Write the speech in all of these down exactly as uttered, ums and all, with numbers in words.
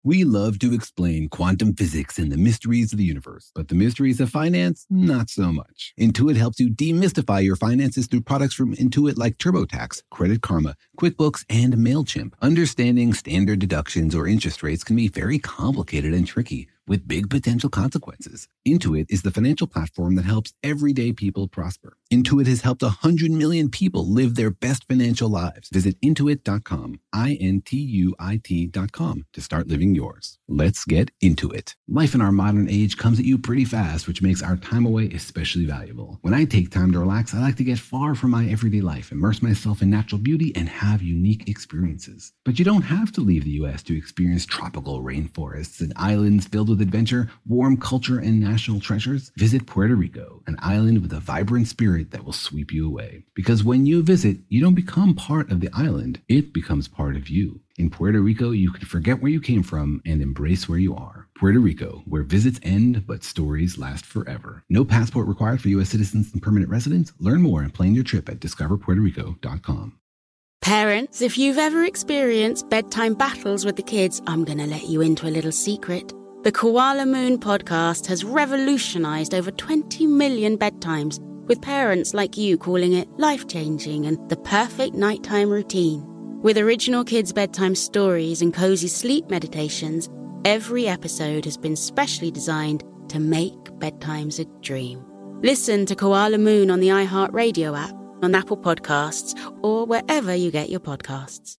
We love to explain quantum physics and the mysteries of the universe, but the mysteries of finance, not so much. Intuit helps you demystify your finances through products from Intuit like TurboTax, Credit Karma, QuickBooks, and MailChimp. Understanding standard deductions or interest rates can be very complicated and tricky, with big potential consequences. Intuit is the financial platform that helps everyday people prosper. Intuit has helped one hundred million people live their best financial lives. Visit intuit dot com, I N T U I T dot com, to start living yours. Let's get into it. Life in our modern age comes at you pretty fast, which makes our time away especially valuable. When I take time to relax, I like to get far from my everyday life, immerse myself in natural beauty, and have unique experiences. But you don't have to leave the U S to experience tropical rainforests and islands filled with adventure, warm culture, and national treasures. Visit Puerto Rico, an island with a vibrant spirit that will sweep you away. Because when you visit, you don't become part of the island, it becomes part of you. In Puerto Rico, you can forget where you came from and embrace where you are. Puerto Rico, where visits end, but stories last forever. No passport required for U S citizens and permanent residents. Learn more and plan your trip at discover puerto rico dot com. Parents, if you've ever experienced bedtime battles with the kids, I'm going to let you into a little secret. The Koala Moon podcast has revolutionized over twenty million bedtimes, with parents like you calling it life-changing and the perfect nighttime routine. With original kids' bedtime stories and cozy sleep meditations, every episode has been specially designed to make bedtimes a dream. Listen to Koala Moon on the iHeartRadio app, on Apple Podcasts, or wherever you get your podcasts.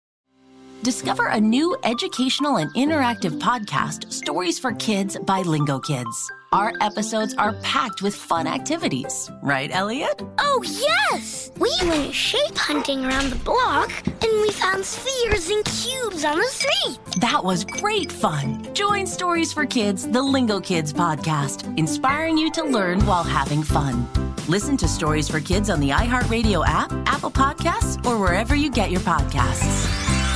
Discover a new educational and interactive podcast, Stories for Kids by Lingo Kids. Our episodes are packed with fun activities. Right, Elliot? Oh, yes! We went shape hunting around the block, and we found spheres and cubes on the street. That was great fun. Join Stories for Kids, the Lingo Kids podcast, inspiring you to learn while having fun. Listen to Stories for Kids on the iHeartRadio app, Apple Podcasts, or wherever you get your podcasts.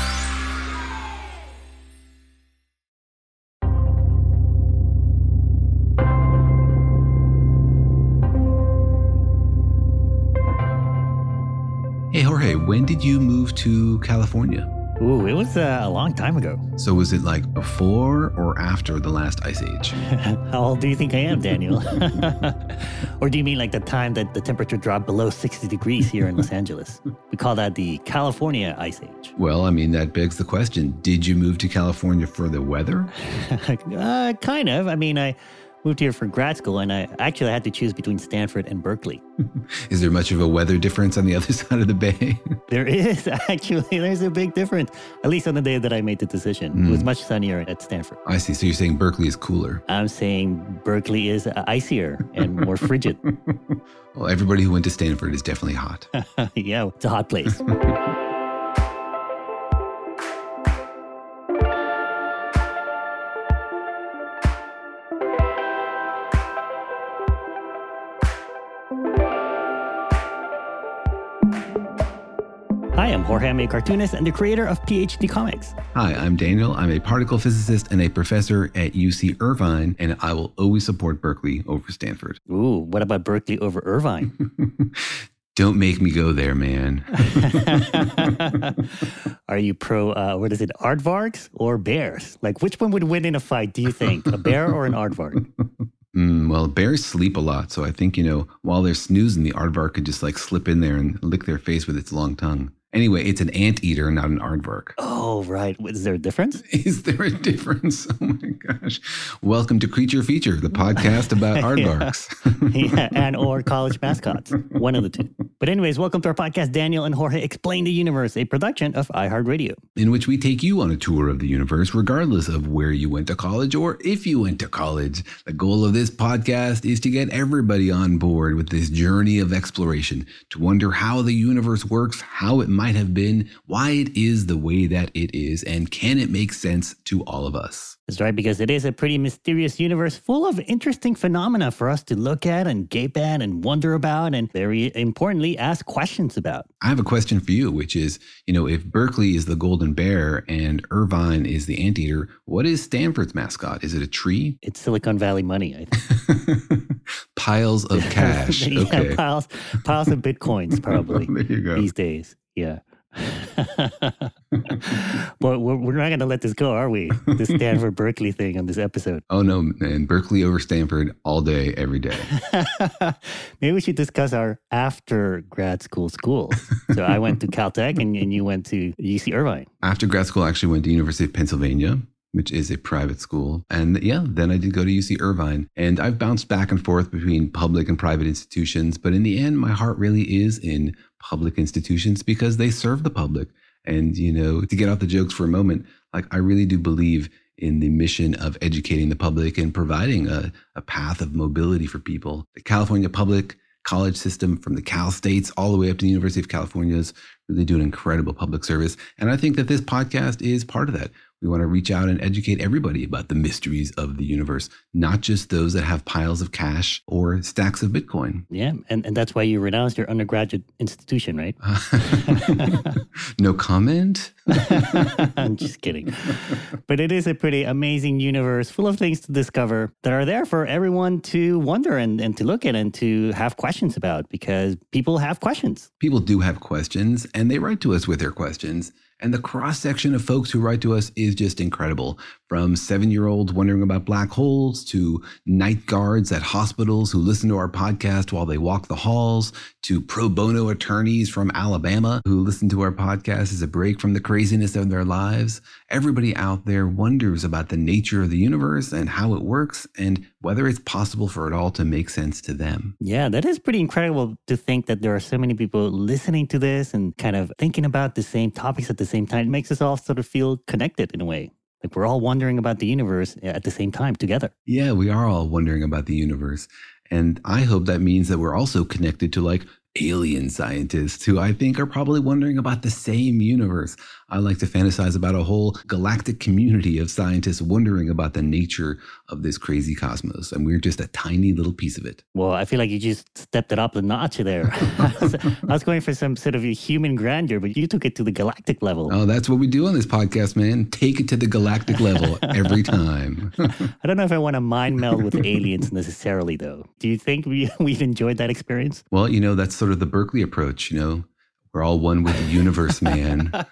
Hey, Jorge, when did you move to California? Ooh, it was uh, a long time ago. So was it like before or after the last ice age? How old do you think I am, Daniel? Or do you mean like the time that the temperature dropped below sixty degrees here in Los Angeles? We call that the California Ice Age. Well, I mean, that begs the question. Did you move to California for the weather? uh, kind of. I mean, I moved here for grad school, and I actually had to choose between Stanford and Berkeley. Is there much of a weather difference on the other side of the bay? There is, actually. There's a big difference, at least on the day that I made the decision. Mm. It was much sunnier at Stanford. I see. So you're saying Berkeley is cooler? I'm saying Berkeley is icier and more frigid. Well, everybody who went to Stanford is definitely hot. Yeah, it's a hot place. Hi, I'm Jorge. I'm a cartoonist and the creator of P H D Comics. Hi, I'm Daniel. I'm a particle physicist and a professor at U C Irvine, and I will always support Berkeley over Stanford. Ooh, what about Berkeley over Irvine? Don't make me go there, man. Are you pro, uh, what is it, aardvarks or bears? Like, which one would win in a fight, do you think? A bear or an aardvark? Mm, well, bears sleep a lot, so I think, you know, while they're snoozing, the aardvark could just like slip in there and lick their face with its long tongue. Anyway, it's an anteater, not an aardvark. Oh, right. Is there a difference? Is there a difference? Oh, my gosh. Welcome to Creature Feature, the podcast about aardvarks. Yeah, and or college mascots. One of the two. But anyways, welcome to our podcast, Daniel and Jorge Explain the Universe, a production of iHeartRadio. In which we take you on a tour of the universe, regardless of where you went to college or if you went to college. The goal of this podcast is to get everybody on board with this journey of exploration, to wonder how the universe works, how it might have been, why it is the way that it is, and can it make sense to all of us? That's right, because it is a pretty mysterious universe full of interesting phenomena for us to look at and gape at and wonder about and, very importantly, ask questions about. I have a question for you, which is, you know, if Berkeley is the golden bear and Irvine is the anteater, what is Stanford's mascot? Is it a tree? It's Silicon Valley money, I think. Piles of cash. Yeah, okay. piles, piles of bitcoins, probably. There you go. These days. Yeah. But we're, we're not going to let this go, are we? This Stanford Berkeley thing on this episode. Oh, no, man. Berkeley over Stanford all day, every day. Maybe we should discuss our after grad school schools. So I went to Caltech and, and you went to U C Irvine. After grad school, I actually went to University of Pennsylvania, which is a private school. And yeah, then I did go to U C Irvine. And I've bounced back and forth between public and private institutions. But in the end, my heart really is in public institutions because they serve the public. And, you know, to get off the jokes for a moment, like I really do believe in the mission of educating the public and providing a, a path of mobility for people. The California public college system, from the Cal States all the way up to the University of California, is really doing incredible public service. And I think that this podcast is part of that. We want to reach out and educate everybody about the mysteries of the universe, not just those that have piles of cash or stacks of Bitcoin. Yeah, and, and that's why you renounced your undergraduate institution, right? No comment? I'm just kidding. But it is a pretty amazing universe full of things to discover that are there for everyone to wonder and, and to look at and to have questions about, because people have questions. People do have questions, and they write to us with their questions. And the cross-section of folks who write to us is just incredible. From seven-year-olds wondering about black holes to night guards at hospitals who listen to our podcast while they walk the halls, to pro bono attorneys from Alabama who listen to our podcast as a break from the craziness of their lives. Everybody out there wonders about the nature of the universe and how it works and whether it's possible for it all to make sense to them. Yeah, that is pretty incredible to think that there are so many people listening to this and kind of thinking about the same topics at the same time. It makes us all sort of feel connected in a way. Like we're all wondering about the universe at the same time together. Yeah, we are all wondering about the universe. And I hope that means that we're also connected to like alien scientists who I think are probably wondering about the same universe. I like to fantasize about a whole galactic community of scientists wondering about the nature of this crazy cosmos. And we're just a tiny little piece of it. Well, I feel like you just stepped it up a notch there. I, was, I was going for some sort of a human grandeur, but you took it to the galactic level. Oh, that's what we do on this podcast, man. Take it to the galactic level every time. I don't know if I want to mind meld with aliens necessarily, though. Do you think we, we've enjoyed that experience? Well, you know, that's sort of the Berkeley approach, you know. We're all one with the universe, man. Do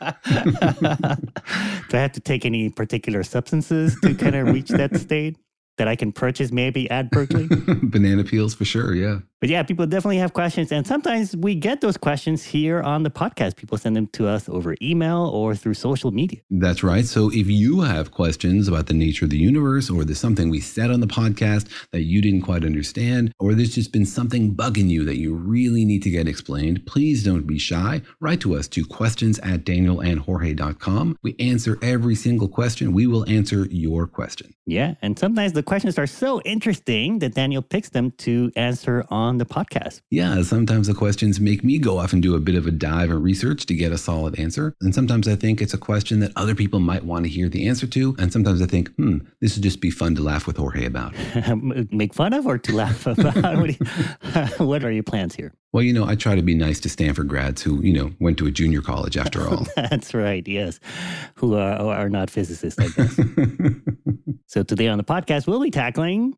I have to take any particular substances to kind of reach that state that I can purchase maybe at Berkeley? Banana peels for sure, yeah. But yeah, people definitely have questions. And sometimes we get those questions here on the podcast. People send them to us over email or through social media. That's right. So if you have questions about the nature of the universe, or there's something we said on the podcast that you didn't quite understand, or there's just been something bugging you that you really need to get explained, please don't be shy. Write to us to questions at daniel and jorge dot com. We answer every single question. We will answer your question. Yeah. And sometimes the questions are so interesting that Daniel picks them to answer on the podcast. Yeah, sometimes the questions make me go off and do a bit of a dive and research to get a solid answer. And sometimes I think it's a question that other people might want to hear the answer to. And sometimes I think, hmm, this would just be fun to laugh with Jorge about. Make fun of or to laugh about? What, you, what are your plans here? Well, you know, I try to be nice to Stanford grads who, you know, went to a junior college after all. That's right, yes. Who are, are not physicists, I guess. So today on the podcast, we'll be tackling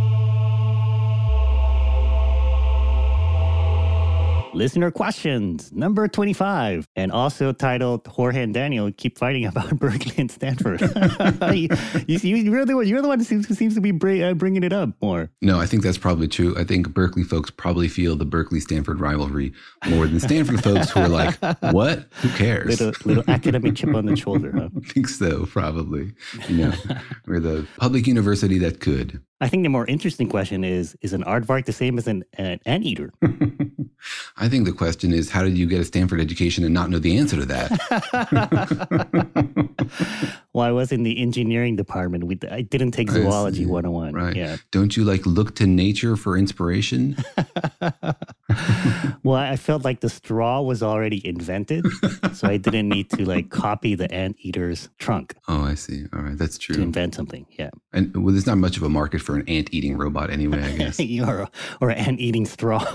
listener questions, number twenty-five, and also titled Jorge and Daniel Keep Fighting About Berkeley and Stanford. you, you, you're, the one, you're the one who seems, who seems to be bring, uh, bringing it up more. No, I think that's probably true. I think Berkeley folks probably feel the Berkeley-Stanford rivalry more than Stanford folks who are like, what? Who cares? Little, little academic chip on the shoulder, huh? I think so, probably. You know, we're the public university that could. I think the more interesting question is, is an aardvark the same as an, an anteater? I think the question is, how did you get a Stanford education and not know the answer to that? Well, I was in the engineering department. We, I didn't take zoology one oh one. Right. Yeah. Don't you like look to nature for inspiration? Well, I felt like the straw was already invented, so I didn't need to like copy the anteater's trunk. Oh, I see. All right. That's true. To invent something. Yeah. And well, there's not much of a market for an ant-eating robot anyway, I guess. or, or an ant-eating straw.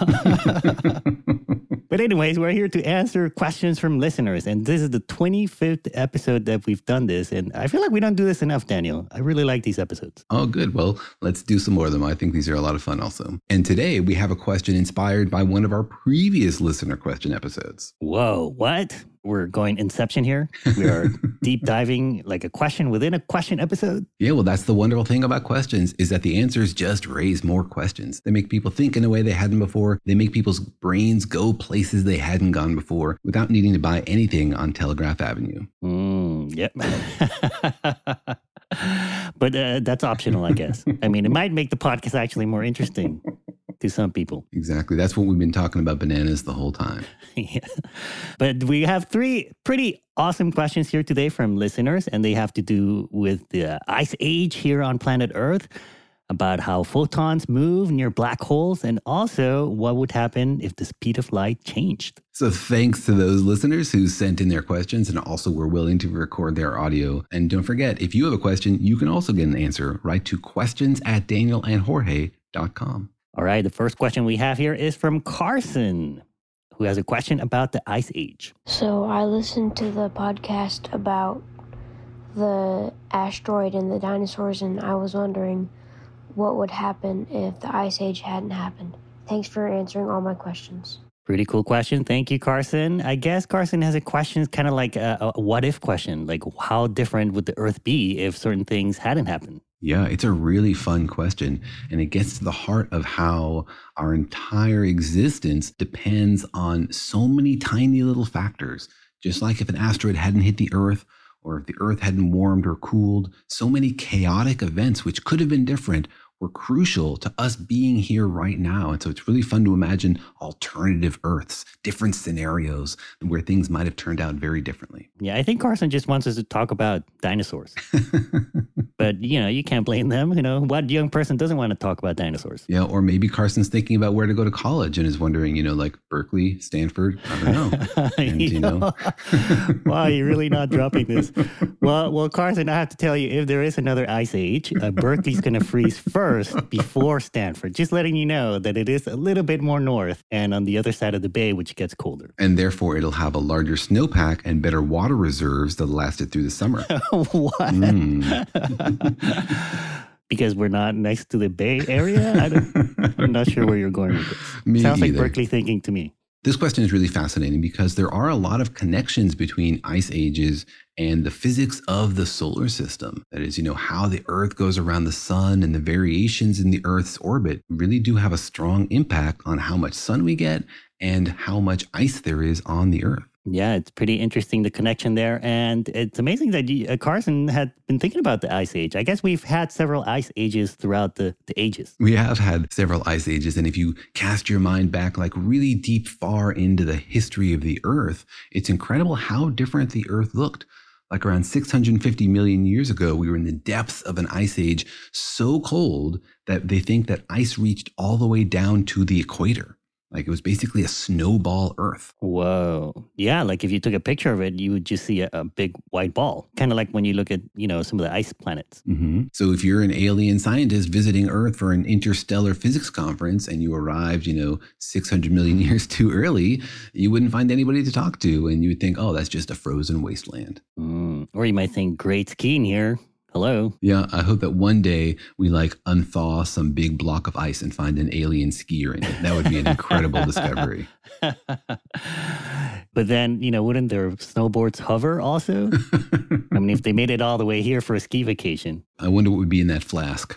But anyways, we're here to answer questions from listeners. And this is the twenty-fifth episode that we've done this. And I feel like we don't do this enough, Daniel. I really like these episodes. Oh, good. Well, let's do some more of them. I think these are a lot of fun also. And today we have a question inspired by one of our previous listener question episodes. Whoa, what? we're going Inception here. We are deep diving like a question within a question episode. Yeah, well, that's the wonderful thing about questions is that the answers just raise more questions. They make people think in a way they hadn't before. They make people's brains go places they hadn't gone before without needing to buy anything on Telegraph Avenue. Mm, yep. But uh, that's optional, I guess. I mean, it might make the podcast actually more interesting to some people. Exactly. That's what we've been talking about bananas the whole time. Yeah. But we have three pretty awesome questions here today from listeners, and they have to do with the ice age here on planet Earth, about how photons move near black holes, and also what would happen if the speed of light changed. So thanks to those listeners who sent in their questions and also were willing to record their audio. And don't forget, if you have a question, you can also get an answer. Write to questions at daniel and jorge dot com. All right, the first question we have here is from Carson, who has a question about the ice age. So I listened to the podcast about the asteroid and the dinosaurs, and I was wondering what would happen if the ice age hadn't happened. Thanks for answering all my questions. Pretty cool question. Thank you, Carson. I guess Carson has a question kind of like a, a what if question, like how different would the Earth be if certain things hadn't happened? Yeah, it's a really fun question, and it gets to the heart of how our entire existence depends on so many tiny little factors. Just like if an asteroid hadn't hit the Earth, or if the Earth hadn't warmed or cooled, so many chaotic events, which could have been different, were crucial to us being here right now. And so it's really fun to imagine alternative Earths, different scenarios where things might have turned out very differently. Yeah, I think Carson just wants us to talk about dinosaurs. But, you know, you can't blame them. You know, what young person doesn't want to talk about dinosaurs? Yeah, or maybe Carson's thinking about where to go to college and is wondering, you know, like Berkeley, Stanford, I don't know. And, you know. Wow, you're really not dropping this. Well, well, Carson, I have to tell you, if there is another ice age, uh, Berkeley's going to freeze first before Stanford. Just letting you know that it is a little bit more north and on the other side of the bay, which gets colder. And therefore, it'll have a larger snowpack and better water reserves that last it through the summer. What? Mm. Because we're not next to the Bay Area? I don't, I'm not sure where you're going with this. Me Sounds either. like Berkeley thinking to me. This question is really fascinating because there are a lot of connections between ice ages and the physics of the solar system. That is, you know, how the Earth goes around the sun and the variations in the Earth's orbit really do have a strong impact on how much sun we get and how much ice there is on the Earth. Yeah, it's pretty interesting, the connection there. And it's amazing that you, uh, Carson had been thinking about the ice age. I guess we've had several ice ages throughout the, the ages. We have had several ice ages. And if you cast your mind back like really deep far into the history of the Earth, it's incredible how different the Earth looked. Like around six hundred fifty million years ago, we were in the depths of an ice age so cold that they think that ice reached all the way down to the equator. Like it was basically a snowball Earth. Whoa. Yeah, like if you took a picture of it, you would just see a, a big white ball. Kind of like when you look at, you know, some of the ice planets. Mm-hmm. So if you're an alien scientist visiting Earth for an interstellar physics conference and you arrived, you know, six hundred million years too early, you wouldn't find anybody to talk to. And you would think, oh, that's just a frozen wasteland. Mm. Or you might think, great skiing here. Hello. Yeah, I hope that one day we like unthaw some big block of ice and find an alien skier in it. That would be an incredible discovery. But then, you know, wouldn't their snowboards hover also? I mean, if they made it all the way here for a ski vacation. I wonder what would be in that flask.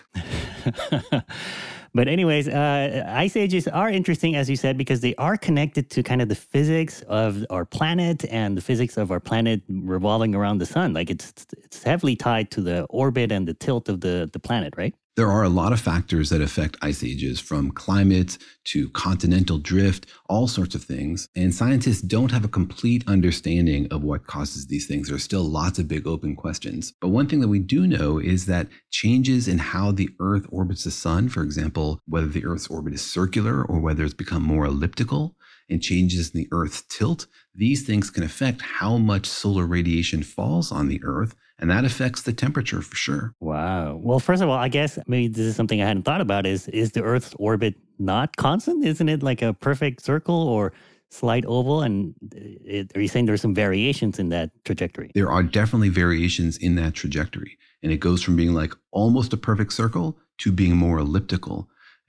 But anyways, uh, ice ages are interesting, as you said, because they are connected to kind of the physics of our planet and the physics of our planet revolving around the sun. Like it's it's heavily tied to the orbit and the tilt of the, the planet, right? There are a lot of factors that affect ice ages, from climate to continental drift, all sorts of things. And scientists don't have a complete understanding of what causes these things. There's still lots of big open questions. But one thing that we do know is that changes in how the Earth orbits the sun, for example, whether the Earth's orbit is circular or whether it's become more elliptical, and changes in the Earth's tilt, these things can affect how much solar radiation falls on the Earth. And that affects the temperature for sure. Wow. Well, first of all, I guess maybe this is something I hadn't thought about is, is the Earth's orbit not constant? Isn't it like a perfect circle or slight oval? And it, are you saying there's some variations in that trajectory? There are definitely variations in that trajectory. And it goes from being like almost a perfect circle to being more elliptical.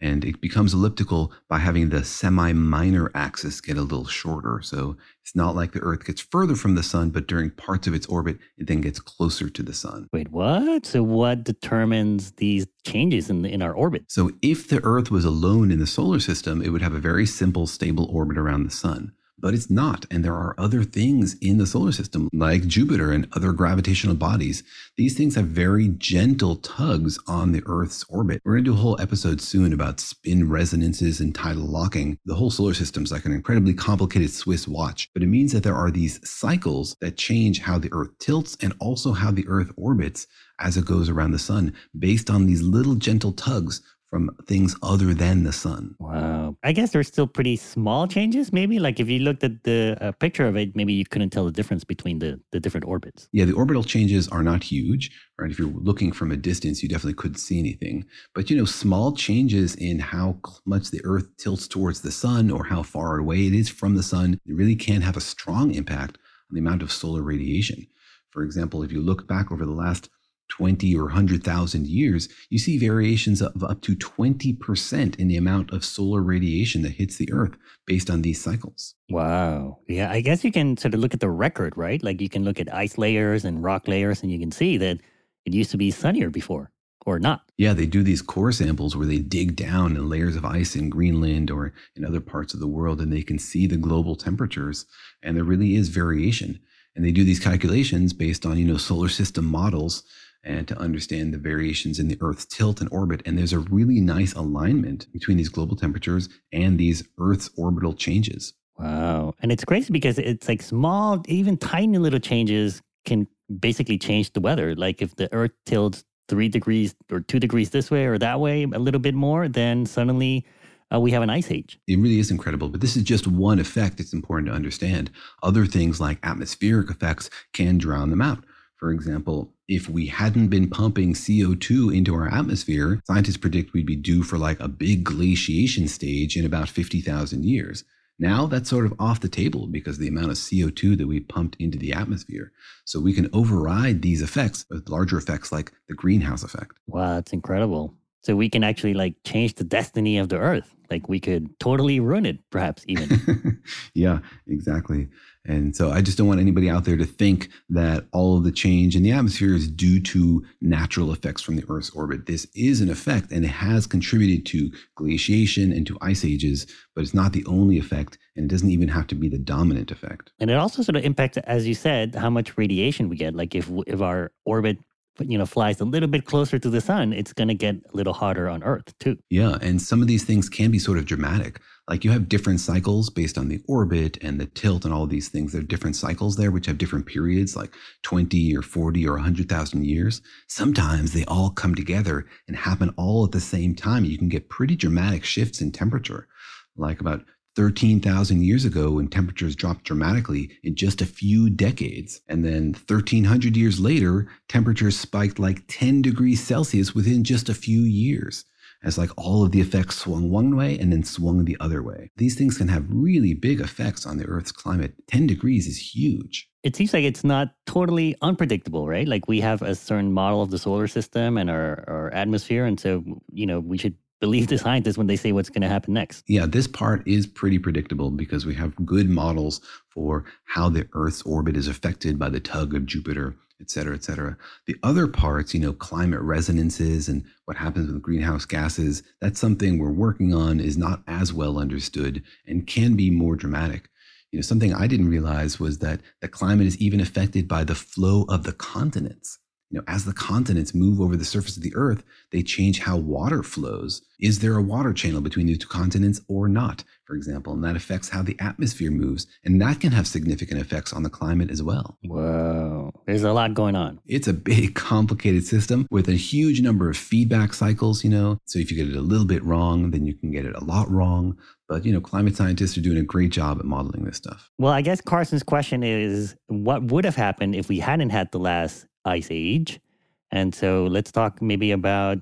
And it becomes elliptical by having the semi-minor axis get a little shorter. So it's not like the Earth gets further from the sun, but during parts of its orbit, it then gets closer to the sun. Wait, what? So what determines these changes in the, in our orbit? So if the Earth was alone in the solar system, it would have a very simple, stable orbit around the sun. But it's not. And there are other things in the solar system, like Jupiter and other gravitational bodies. These things have very gentle tugs on the Earth's orbit. We're going to do a whole episode soon about spin resonances and tidal locking. The whole solar system is like an incredibly complicated Swiss watch, but it means that there are these cycles that change how the Earth tilts and also how the Earth orbits as it goes around the sun, based on these little gentle tugs from things other than the sun. Wow. I guess there's still pretty small changes, maybe. Like if you looked at the uh, picture of it, maybe you couldn't tell the difference between the, the different orbits. Yeah, the orbital changes are not huge, right? If you're looking from a distance, you definitely couldn't see anything. But, you know, small changes in how much the Earth tilts towards the sun or how far away it is from the sun, it really can have a strong impact on the amount of solar radiation. For example, if you look back over the last twenty or one hundred thousand years, you see variations of up to twenty percent in the amount of solar radiation that hits the Earth based on these cycles. Wow. Yeah, I guess you can sort of look at the record, right? Like you can look at ice layers and rock layers and you can see that it used to be sunnier before or not. Yeah, they do these core samples where they dig down in layers of ice in Greenland or in other parts of the world, and they can see the global temperatures, and there really is variation. And they do these calculations based on, you know, solar system models and to understand the variations in the Earth's tilt and orbit. And there's a really nice alignment between these global temperatures and these Earth's orbital changes. Wow. And it's crazy because it's like small, even tiny little changes can basically change the weather. Like if the Earth tilts three degrees or two degrees this way or that way, a little bit more, then suddenly uh, we have an ice age. It really is incredible. But this is just one effect it's important to understand. Other things like atmospheric effects can drown them out. For example, if we hadn't been pumping C O two into our atmosphere, scientists predict we'd be due for like a big glaciation stage in about fifty thousand years. Now that's sort of off the table because of the amount of C O two that we pumped into the atmosphere. So we can override these effects with larger effects like the greenhouse effect. Wow, that's incredible. So we can actually like change the destiny of the Earth. Like we could totally ruin it, perhaps even. Yeah, exactly. And so I just don't want anybody out there to think that all of the change in the atmosphere is due to natural effects from the Earth's orbit. This is an effect, and it has contributed to glaciation and to ice ages, but it's not the only effect, and it doesn't even have to be the dominant effect. And it also sort of impacts, as you said, how much radiation we get. Like if if our orbit, you know, flies a little bit closer to the sun, it's going to get a little hotter on Earth too. Yeah, and some of these things can be sort of dramatic. Like you have different cycles based on the orbit and the tilt and all these things. There are different cycles there, which have different periods, like twenty or forty or one hundred thousand years. Sometimes they all come together and happen all at the same time. You can get pretty dramatic shifts in temperature, like about thirteen thousand years ago when temperatures dropped dramatically in just a few decades. And then thirteen hundred years later, temperatures spiked like ten degrees Celsius within just a few years, as like all of the effects swung one way and then swung the other way. These things can have really big effects on the Earth's climate. ten degrees is huge. It seems like it's not totally unpredictable, right? Like we have a certain model of the solar system and our, our atmosphere. And so, you know, we should believe the scientists when they say what's going to happen next. Yeah, this part is pretty predictable because we have good models for how the Earth's orbit is affected by the tug of Jupiter, et cetera, et cetera. The other parts, you know, climate resonances and what happens with greenhouse gases, that's something we're working on, is not as well understood and can be more dramatic. You know, something I didn't realize was that the climate is even affected by the flow of the continents. You know, as the continents move over the surface of the Earth, they change how water flows. Is there a water channel between the two continents or not, for example? And that affects how the atmosphere moves. And that can have significant effects on the climate as well. Whoa, there's a lot going on. It's a big, complicated system with a huge number of feedback cycles, you know. So if you get it a little bit wrong, then you can get it a lot wrong. But, you know, climate scientists are doing a great job at modeling this stuff. Well, I guess Carson's question is, what would have happened if we hadn't had the last ice age? And so let's talk maybe about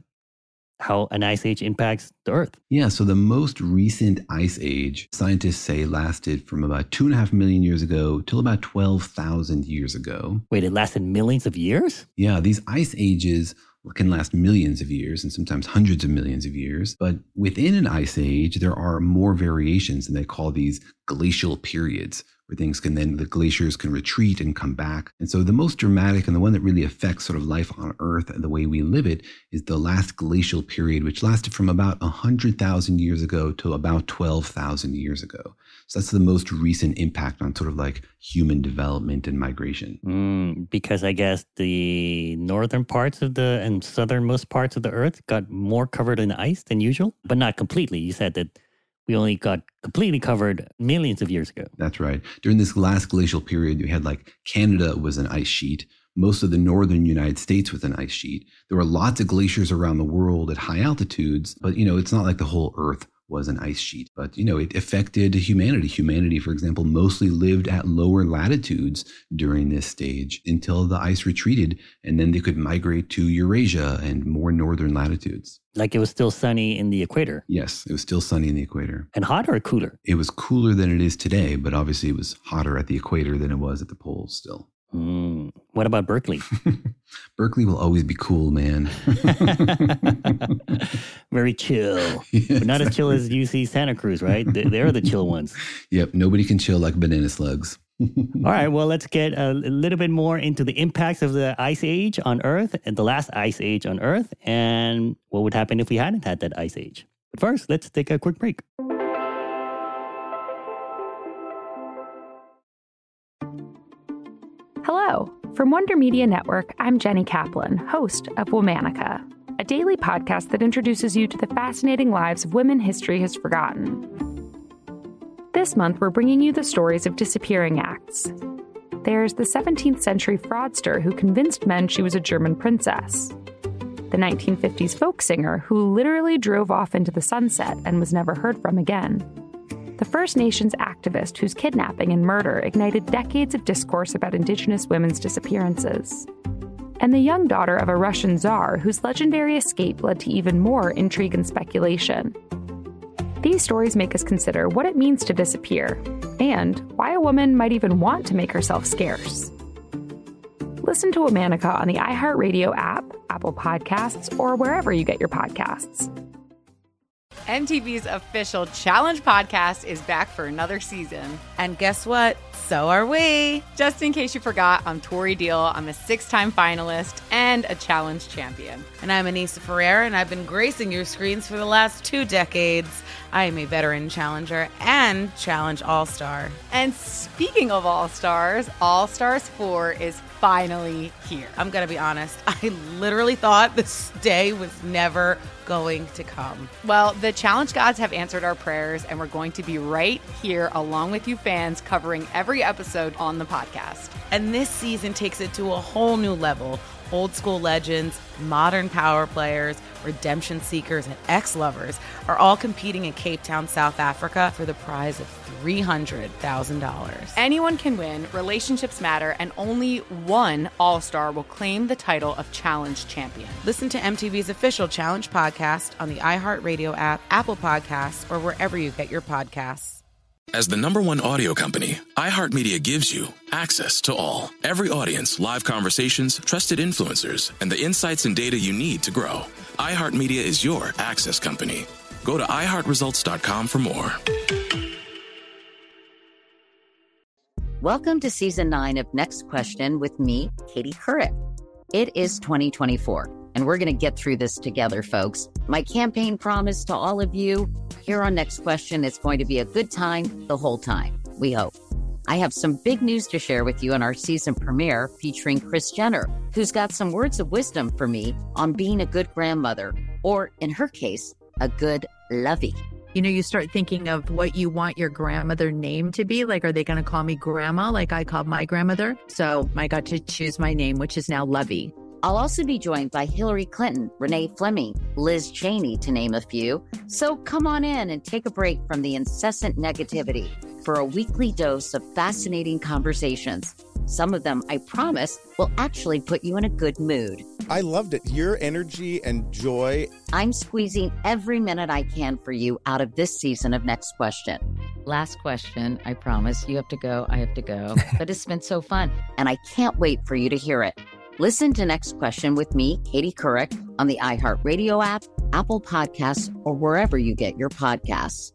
how an ice age impacts the Earth. Yeah, so the most recent ice age, scientists say, lasted from about two and a half million years ago till about twelve thousand years ago. Wait, it lasted millions of years? Yeah, these ice ages can last millions of years and sometimes hundreds of millions of years. But within an ice age, there are more variations, and they call these glacial periods, where things can then, the glaciers can retreat and come back. And so the most dramatic and the one that really affects sort of life on Earth and the way we live it is the last glacial period, which lasted from about one hundred thousand years ago to about twelve thousand years ago. So that's the most recent impact on sort of like human development and migration. Mm, because I guess the northern parts of the and southernmost parts of the Earth got more covered in ice than usual, but not completely. You said that we only got completely covered millions of years ago. That's right. During this last glacial period, we had like Canada was an ice sheet. Most of the northern United States was an ice sheet. There were lots of glaciers around the world at high altitudes, but you know, it's not like the whole Earth was an ice sheet. But, you know, it affected humanity. Humanity, for example, mostly lived at lower latitudes during this stage until the ice retreated, and then they could migrate to Eurasia and more northern latitudes. Like it was still sunny in the equator. Yes, it was still sunny in the equator. And hotter or cooler? It was cooler than it is today, but obviously it was hotter at the equator than it was at the poles still. Mm. What about Berkeley? Berkeley will always be cool, man. Very chill. Yeah, but not exactly. as chill as U C Santa Cruz, right? They- They're the chill ones. Yep, nobody can chill like banana slugs. All right, well, let's get a, a little bit more into the impacts of the ice age on Earth and the last ice age on Earth and what would happen if we hadn't had that ice age. But first, let's take a quick break. Hello. From Wonder Media Network, I'm Jenny Kaplan, host of Womanica, a daily podcast that introduces you to the fascinating lives of women history has forgotten. This month, we're bringing you the stories of disappearing acts. There's the seventeenth century fraudster who convinced men she was a German princess. The nineteen fifties folk singer who literally drove off into the sunset and was never heard from again. The First Nations activist whose kidnapping and murder ignited decades of discourse about Indigenous women's disappearances. And the young daughter of a Russian czar whose legendary escape led to even more intrigue and speculation. These stories make us consider what it means to disappear and why a woman might even want to make herself scarce. Listen to Womanica on the iHeartRadio app, Apple Podcasts, or wherever you get your podcasts. M T V's official Challenge podcast is back for another season. And guess what? So are we. Just in case you forgot, I'm Tori Deal. I'm a six-time finalist and a Challenge champion. And I'm Anissa Ferreira, and I've been gracing your screens for the last two decades. I am a veteran challenger and Challenge All-Star. And speaking of All-Stars, All-Stars four is finally here. I'm going to be honest. I literally thought this day was never going to come. Well, the Challenge gods have answered our prayers, and we're going to be right here along with you fans covering every episode on the podcast. And this season takes it to a whole new level. Old school legends, modern power players, redemption seekers, and ex-lovers are all competing in Cape Town, South Africa for the prize of three hundred thousand dollars. Anyone can win, relationships matter, and only one All-Star will claim the title of Challenge champion. Listen to M T V's official Challenge podcast on the iHeartRadio app, Apple Podcasts, or wherever you get your podcasts. As the number one audio company, iHeartMedia gives you access to all. Every audience, live conversations, trusted influencers, and the insights and data you need to grow. iHeartMedia is your access company. Go to i heart results dot com for more. Welcome to Season nine of Next Question with me, Katie Couric. It is twenty twenty-four, and we're going to get through this together, folks. My campaign promise to all of you, here on Next Question, it's going to be a good time the whole time, we hope. I have some big news to share with you on our season premiere featuring Kris Jenner, who's got some words of wisdom for me on being a good grandmother, or in her case, a good lovey. You know, you start thinking of what you want your grandmother name to be. Like, are they going to call me grandma like I called my grandmother? So I got to choose my name, which is now Lovey. I'll also be joined by Hillary Clinton, Renee Fleming, Liz Cheney, to name a few. So come on in and take a break from the incessant negativity for a weekly dose of fascinating conversations. Some of them, I promise, will actually put you in a good mood. I loved it. Your energy and joy. I'm squeezing every minute I can for you out of this season of Next Question. Last question, I promise. You have to go, I have to go. But it's been so fun, and I can't wait for you to hear it. Listen to Next Question with me, Katie Couric, on the iHeartRadio app, Apple Podcasts, or wherever you get your podcasts.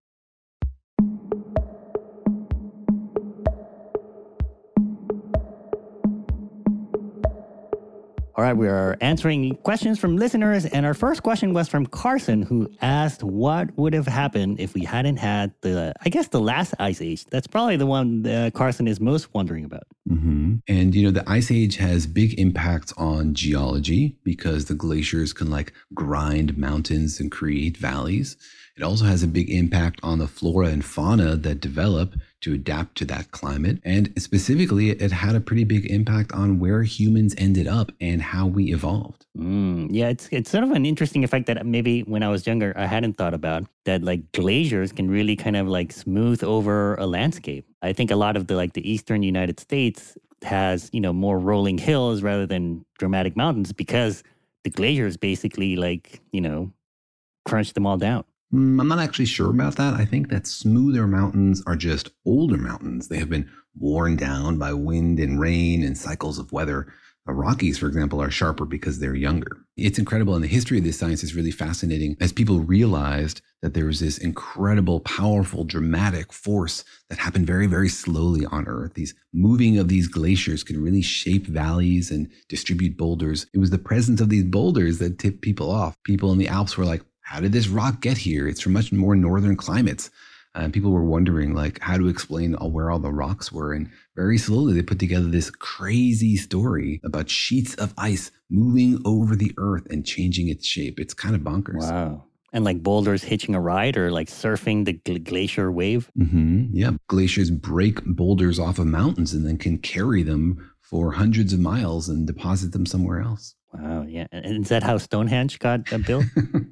All right, we are answering questions from listeners, and our first question was from Carson, who asked what would have happened if we hadn't had the, I guess, the last ice age. That's probably the one uh, Carson is most wondering about. Mm-hmm. And, you know, the ice age has big impacts on geology because the glaciers can like grind mountains and create valleys. It also has a big impact on the flora and fauna that develop to adapt to that climate. And specifically, it had a pretty big impact on where humans ended up and how we evolved. Mm, yeah, it's it's sort of an interesting effect that maybe when I was younger, I hadn't thought about, that like glaciers can really kind of like smooth over a landscape. I think a lot of the like the eastern United States has, you know, more rolling hills rather than dramatic mountains because the glaciers basically like, you know, crunch them all down. Mm, I'm not actually sure about that. I think that smoother mountains are just older mountains. They have been worn down by wind and rain and cycles of weather. The Rockies, for example, are sharper because they're younger. It's incredible. And the history of this science is really fascinating as people realized that there was this incredible, powerful, dramatic force that happened very, very slowly on Earth. These moving of these glaciers could really shape valleys and distribute boulders. It was the presence of these boulders that tipped people off. People in the Alps were like, how did this rock get here? It's from much more northern climates. And people were wondering like how to explain all, where all the rocks were. And very slowly they put together this crazy story about sheets of ice moving over the earth and changing its shape. It's kind of bonkers. Wow. And like boulders hitching a ride or like surfing the gl- glacier wave. Mm-hmm. Yeah. Glaciers break boulders off of mountains and then can carry them for hundreds of miles and deposit them somewhere else. Wow. Yeah. And is that how Stonehenge got uh, built?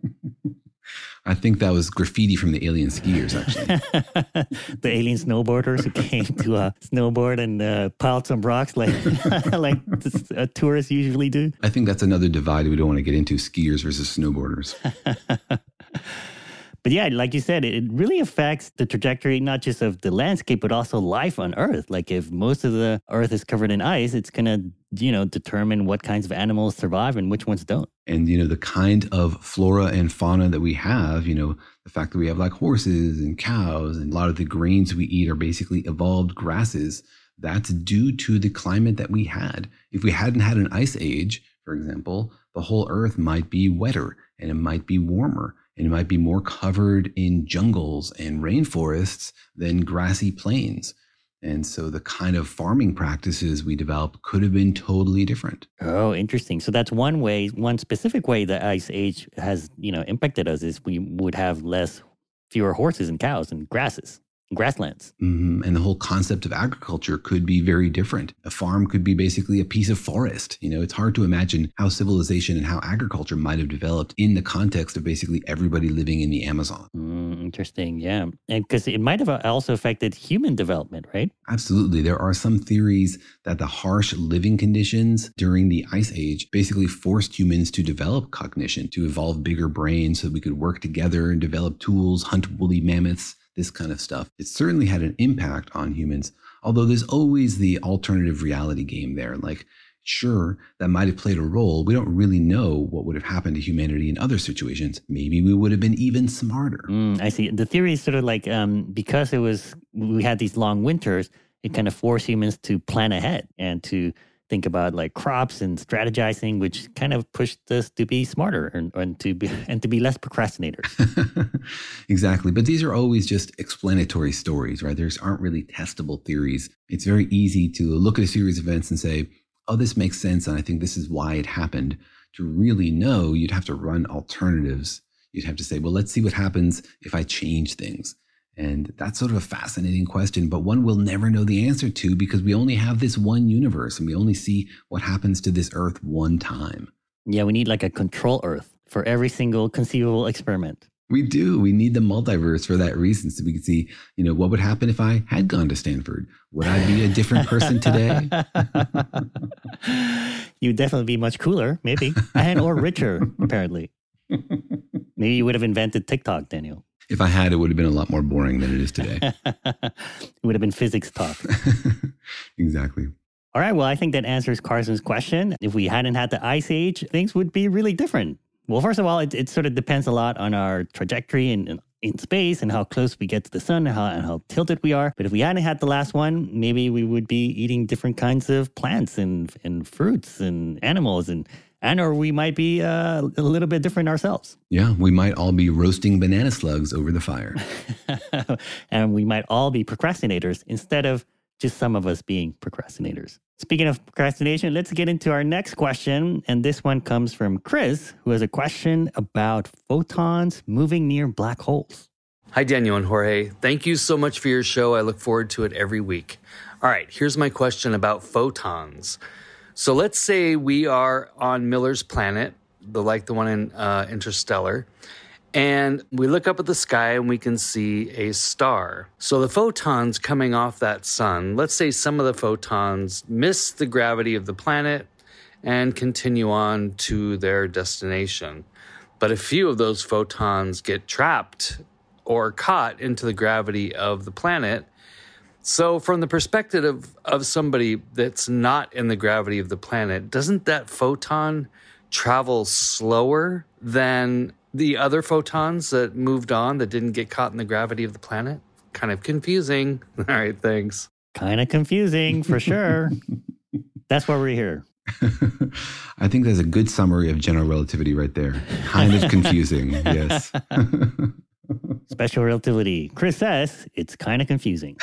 I think that was graffiti from the alien skiers, actually. The alien snowboarders who came to uh, snowboard and uh, piled some rocks like like uh, tourists usually do. I think that's another divide we don't want to get into, skiers versus snowboarders. But yeah, like you said, it really affects the trajectory, not just of the landscape, but also life on Earth. Like if most of the Earth is covered in ice, it's going to, you know, determine what kinds of animals survive and which ones don't. And, you know, the kind of flora and fauna that we have, you know, the fact that we have like horses and cows and a lot of the grains we eat are basically evolved grasses. That's due to the climate that we had. If we hadn't had an ice age, for example, the whole Earth might be wetter and it might be warmer. And it might be more covered in jungles and rainforests than grassy plains. And so the kind of farming practices we developed could have been totally different. Oh, interesting. So that's one way, one specific way the ice age has, you know, impacted us is we would have less, fewer horses and cows and grasses. Grasslands. Mm-hmm. And the whole concept of agriculture could be very different. A farm could be basically a piece of forest. You know, it's hard to imagine how civilization and how agriculture might have developed in the context of basically everybody living in the Amazon. Mm, interesting. Yeah. And because it might have also affected human development, right? Absolutely. There are some theories that the harsh living conditions during the Ice Age basically forced humans to develop cognition, to evolve bigger brains so we could work together and develop tools, hunt woolly mammoths, this kind of stuff. It certainly had an impact on humans, although there's always the alternative reality game there. Like, sure, that might have played a role. We don't really know what would have happened to humanity in other situations. Maybe we would have been even smarter. Mm, I see. The theory is sort of like um, because it was, we had these long winters, it kind of forced humans to plan ahead and to think about like crops and strategizing, which kind of pushed us to be smarter and, and to be and to be less procrastinators. Exactly. But these are always just explanatory stories, right? There aren't really testable theories. It's very easy to look at a series of events and say, oh, this makes sense. And I think this is why it happened. To really know, you'd have to run alternatives. You'd have to say, well, let's see what happens if I change things. And that's sort of a fascinating question, but one we'll never know the answer to because we only have this one universe and we only see what happens to this Earth one time. Yeah, we need like a control Earth for every single conceivable experiment. We do. We need the multiverse for that reason. So we can see, you know, what would happen if I had gone to Stanford? Would I be a different person today? You'd definitely be much cooler, maybe, and or richer, apparently. Maybe you would have invented TikTok, Daniel. If I had, it would have been a lot more boring than it is today. It would have been physics talk. Exactly. All right, well, I think that answers Carson's question. If we hadn't had the Ice Age, things would be really different. Well, first of all, it, it sort of depends a lot on our trajectory in, in, in space and how close we get to the sun and how, and how tilted we are. But if we hadn't had the last one, maybe we would be eating different kinds of plants and, and fruits and animals and And or we might be uh, a little bit different ourselves. Yeah, we might all be roasting banana slugs over the fire. And we might all be procrastinators instead of just some of us being procrastinators. Speaking of procrastination, let's get into our next question. And this one comes from Chris, who has a question about photons moving near black holes. Hi, Daniel and Jorge. Thank you so much for your show. I look forward to it every week. All right, here's my question about photons. So let's say we are on Miller's planet, the, like the one in uh, Interstellar, and we look up at the sky and we can see a star. So the photons coming off that sun, let's say some of the photons miss the gravity of the planet and continue on to their destination. But a few of those photons get trapped or caught into the gravity of the planet. So from the perspective of, of somebody that's not in the gravity of the planet, doesn't that photon travel slower than the other photons that moved on that didn't get caught in the gravity of the planet? Kind of confusing. All right, thanks. Kind of confusing, for sure. That's why we're here. I think that's a good summary of general relativity right there. Kind of confusing, yes. Special relativity. Chris says it's kind of confusing.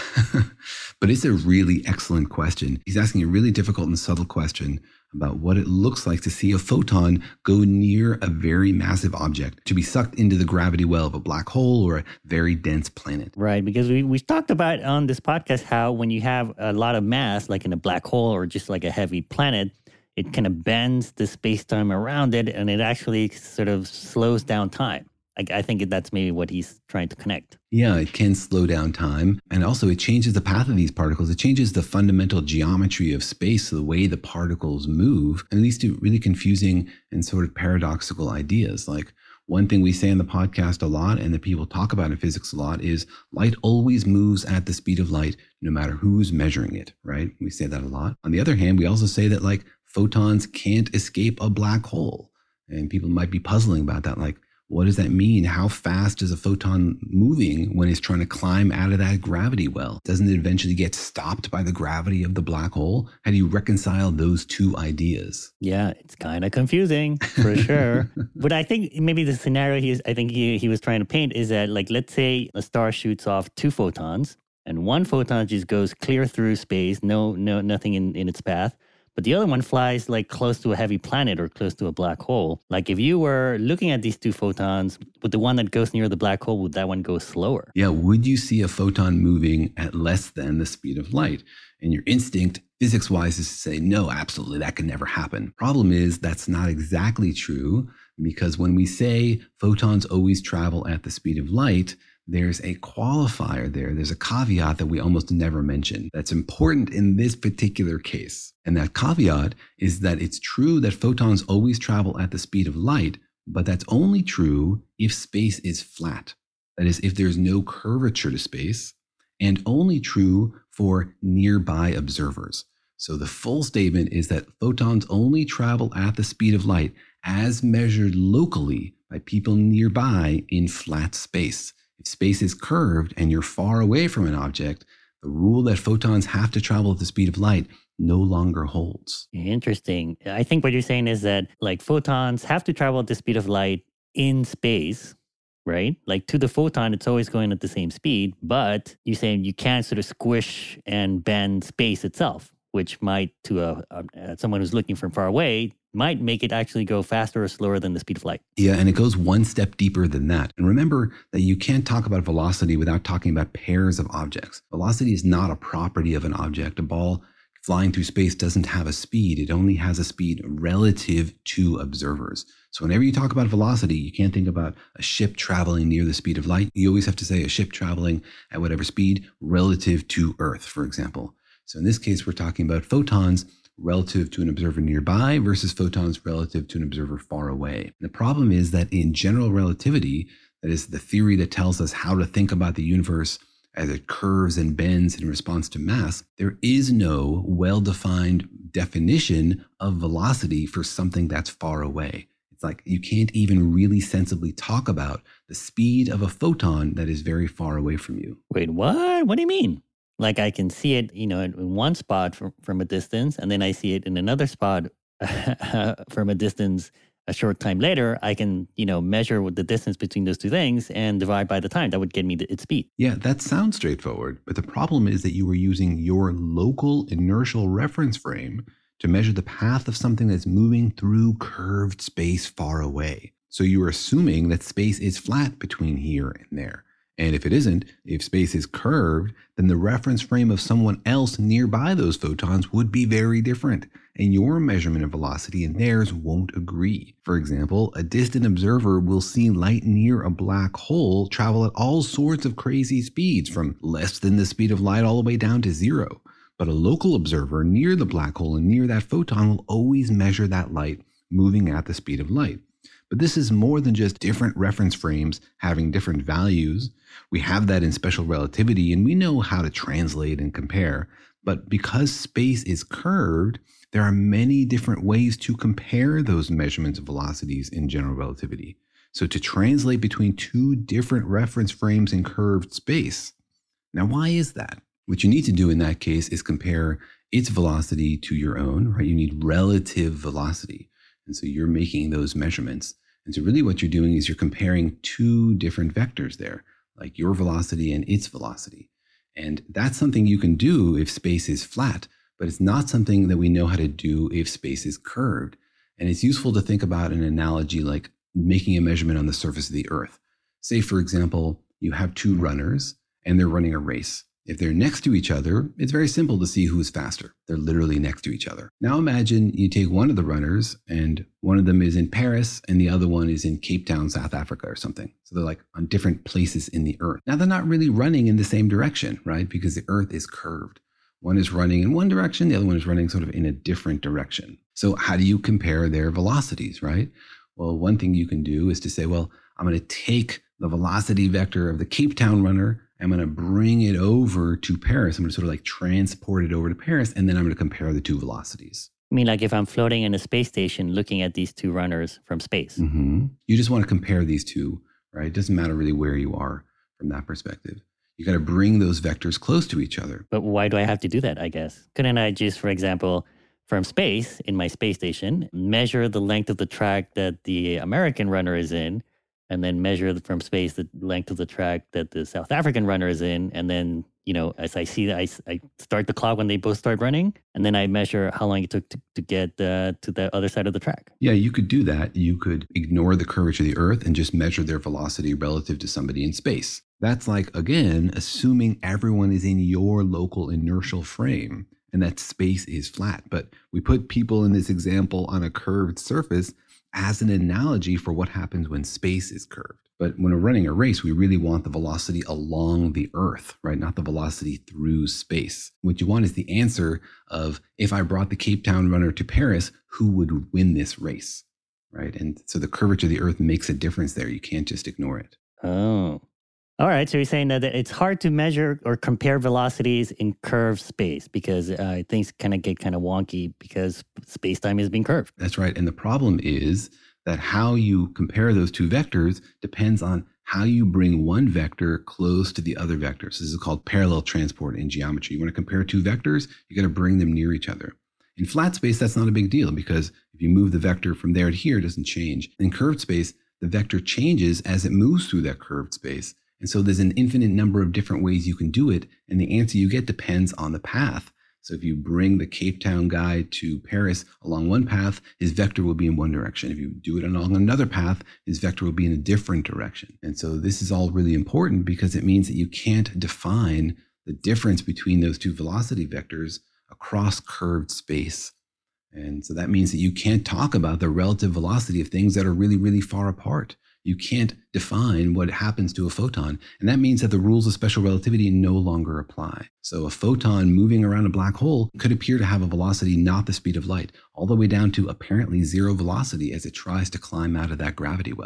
But it's a really excellent question. He's asking a really difficult and subtle question about what it looks like to see a photon go near a very massive object, to be sucked into the gravity well of a black hole or a very dense planet. Right, because we, we talked about on this podcast how when you have a lot of mass, like in a black hole or just like a heavy planet, it kind of bends the space-time around it and it actually sort of slows down time. I, I think that's maybe what he's trying to connect. Yeah, it can slow down time. And also it changes the path of these particles. It changes the fundamental geometry of space, so the way the particles move, and leads to really confusing and sort of paradoxical ideas. Like one thing we say on the podcast a lot and that people talk about in physics a lot is light always moves at the speed of light, no matter who's measuring it, right? We say that a lot. On the other hand, we also say that like photons can't escape a black hole. And people might be puzzling about that. Like, what does that mean? How fast is a photon moving when it's trying to climb out of that gravity well? Doesn't it eventually get stopped by the gravity of the black hole? How do you reconcile those two ideas? Yeah, it's kind of confusing for sure. But I think maybe the scenario he is, I think he, he was trying to paint is that, like, let's say a star shoots off two photons and one photon just goes clear through space, no, no, nothing in, in its path. But the other one flies like close to a heavy planet or close to a black hole. Like if you were looking at these two photons, with the one that goes near the black hole, would that one go slower? Yeah, would you see a photon moving at less than the speed of light? And your instinct, physics-wise, is to say, no, absolutely, that can never happen. Problem is, that's not exactly true, because when we say photons always travel at the speed of light, there's a qualifier there. There's a caveat that we almost never mention that's important in this particular case. And that caveat is that it's true that photons always travel at the speed of light, but that's only true if space is flat. That is, if there's no curvature to space, and only true for nearby observers. So the full statement is that photons only travel at the speed of light as measured locally by people nearby in flat space. If space is curved and you're far away from an object, the rule that photons have to travel at the speed of light no longer holds. Interesting. I think what you're saying is that like photons have to travel at the speed of light in space, right? Like to the photon, it's always going at the same speed, but you're saying you can't sort of squish and bend space itself, which might, to a, a someone who's looking from far away, might make it actually go faster or slower than the speed of light. Yeah, and it goes one step deeper than that. And remember that you can't talk about velocity without talking about pairs of objects. Velocity is not a property of an object. A ball flying through space doesn't have a speed. It only has a speed relative to observers. So whenever you talk about velocity, you can't think about a ship traveling near the speed of light. You always have to say a ship traveling at whatever speed relative to Earth, for example. So in this case, we're talking about photons relative to an observer nearby versus photons relative to an observer far away. And the problem is that in general relativity, that is the theory that tells us how to think about the universe as it curves and bends in response to mass, there is no well-defined definition of velocity for something that's far away. It's like you can't even really sensibly talk about the speed of a photon that is very far away from you. Wait, what? What do you mean? Like I can see it, you know, in one spot from, from a distance, and then I see it in another spot from a distance a short time later. I can, you know, measure the distance between those two things and divide by the time. That would get me the, its speed. Yeah, that sounds straightforward. But the problem is that you were using your local inertial reference frame to measure the path of something that's moving through curved space far away. So you're assuming that space is flat between here and there. And if it isn't, if space is curved, then the reference frame of someone else nearby those photons would be very different. And your measurement of velocity and theirs won't agree. For example, a distant observer will see light near a black hole travel at all sorts of crazy speeds, from less than the speed of light all the way down to zero. But a local observer near the black hole and near that photon will always measure that light moving at the speed of light. But this is more than just different reference frames having different values. We have that in special relativity, and we know how to translate and compare. But because space is curved, there are many different ways to compare those measurements of velocities in general relativity. So to translate between two different reference frames in curved space. Now, why is that? What you need to do in that case is compare its velocity to your own, right? You need relative velocity. And so you're making those measurements. And so really what you're doing is you're comparing two different vectors there, like your velocity and its velocity. And that's something you can do if space is flat, but it's not something that we know how to do if space is curved. And it's useful to think about an analogy like making a measurement on the surface of the Earth. Say, for example, you have two runners and they're running a race. If they're next to each other, it's very simple to see who's faster. They're literally next to each other. Now imagine you take one of the runners and one of them is in Paris and the other one is in Cape Town, South Africa or something. So they're like on different places in the Earth. Now they're not really running in the same direction, right? Because the Earth is curved. One is running in one direction, the other one is running sort of in a different direction. So how do you compare their velocities, right? Well, one thing you can do is to say, well, I'm going to take the velocity vector of the Cape Town runner, I'm going to bring it over to Paris. I'm going to sort of like transport it over to Paris, and then I'm going to compare the two velocities. I mean, like if I'm floating in a space station looking at these two runners from space. Mm-hmm. You just want to compare these two, right? It doesn't matter really where you are from that perspective. You got to bring those vectors close to each other. But why do I have to do that, I guess? Couldn't I just, for example, from space, in my space station, measure the length of the track that the American runner is in, and then measure from space the length of the track that the South African runner is in. And then, you know, as I see that, I, I start the clock when they both start running. And then I measure how long it took to, to get uh, to the other side of the track. Yeah, you could do that. You could ignore the curvature of the Earth and just measure their velocity relative to somebody in space. That's like, again, assuming everyone is in your local inertial frame and that space is flat. But we put people in this example on a curved surface as an analogy for what happens when space is curved. But when we're running a race, we really want the velocity along the Earth, right? Not the velocity through space. What you want is the answer of, if I brought the Cape Town runner to Paris, who would win this race, right? And so the curvature of the Earth makes a difference there. You can't just ignore it. Oh. All right. So you're saying that it's hard to measure or compare velocities in curved space because uh, things kind of get kind of wonky because space-time is being curved. That's right. And the problem is that how you compare those two vectors depends on how you bring one vector close to the other vectors. This is called parallel transport in geometry. You want to compare two vectors, you got to bring them near each other. In flat space, that's not a big deal because if you move the vector from there to here, it doesn't change. In curved space, the vector changes as it moves through that curved space. And so there's an infinite number of different ways you can do it. And the answer you get depends on the path. So if you bring the Cape Town guy to Paris along one path, his vector will be in one direction. If you do it along another path, his vector will be in a different direction. And so this is all really important because it means that you can't define the difference between those two velocity vectors across curved space. And so that means that you can't talk about the relative velocity of things that are really, really far apart. You can't define what happens to a photon. And that means that the rules of special relativity no longer apply. So a photon moving around a black hole could appear to have a velocity not the speed of light, all the way down to apparently zero velocity as it tries to climb out of that gravity well.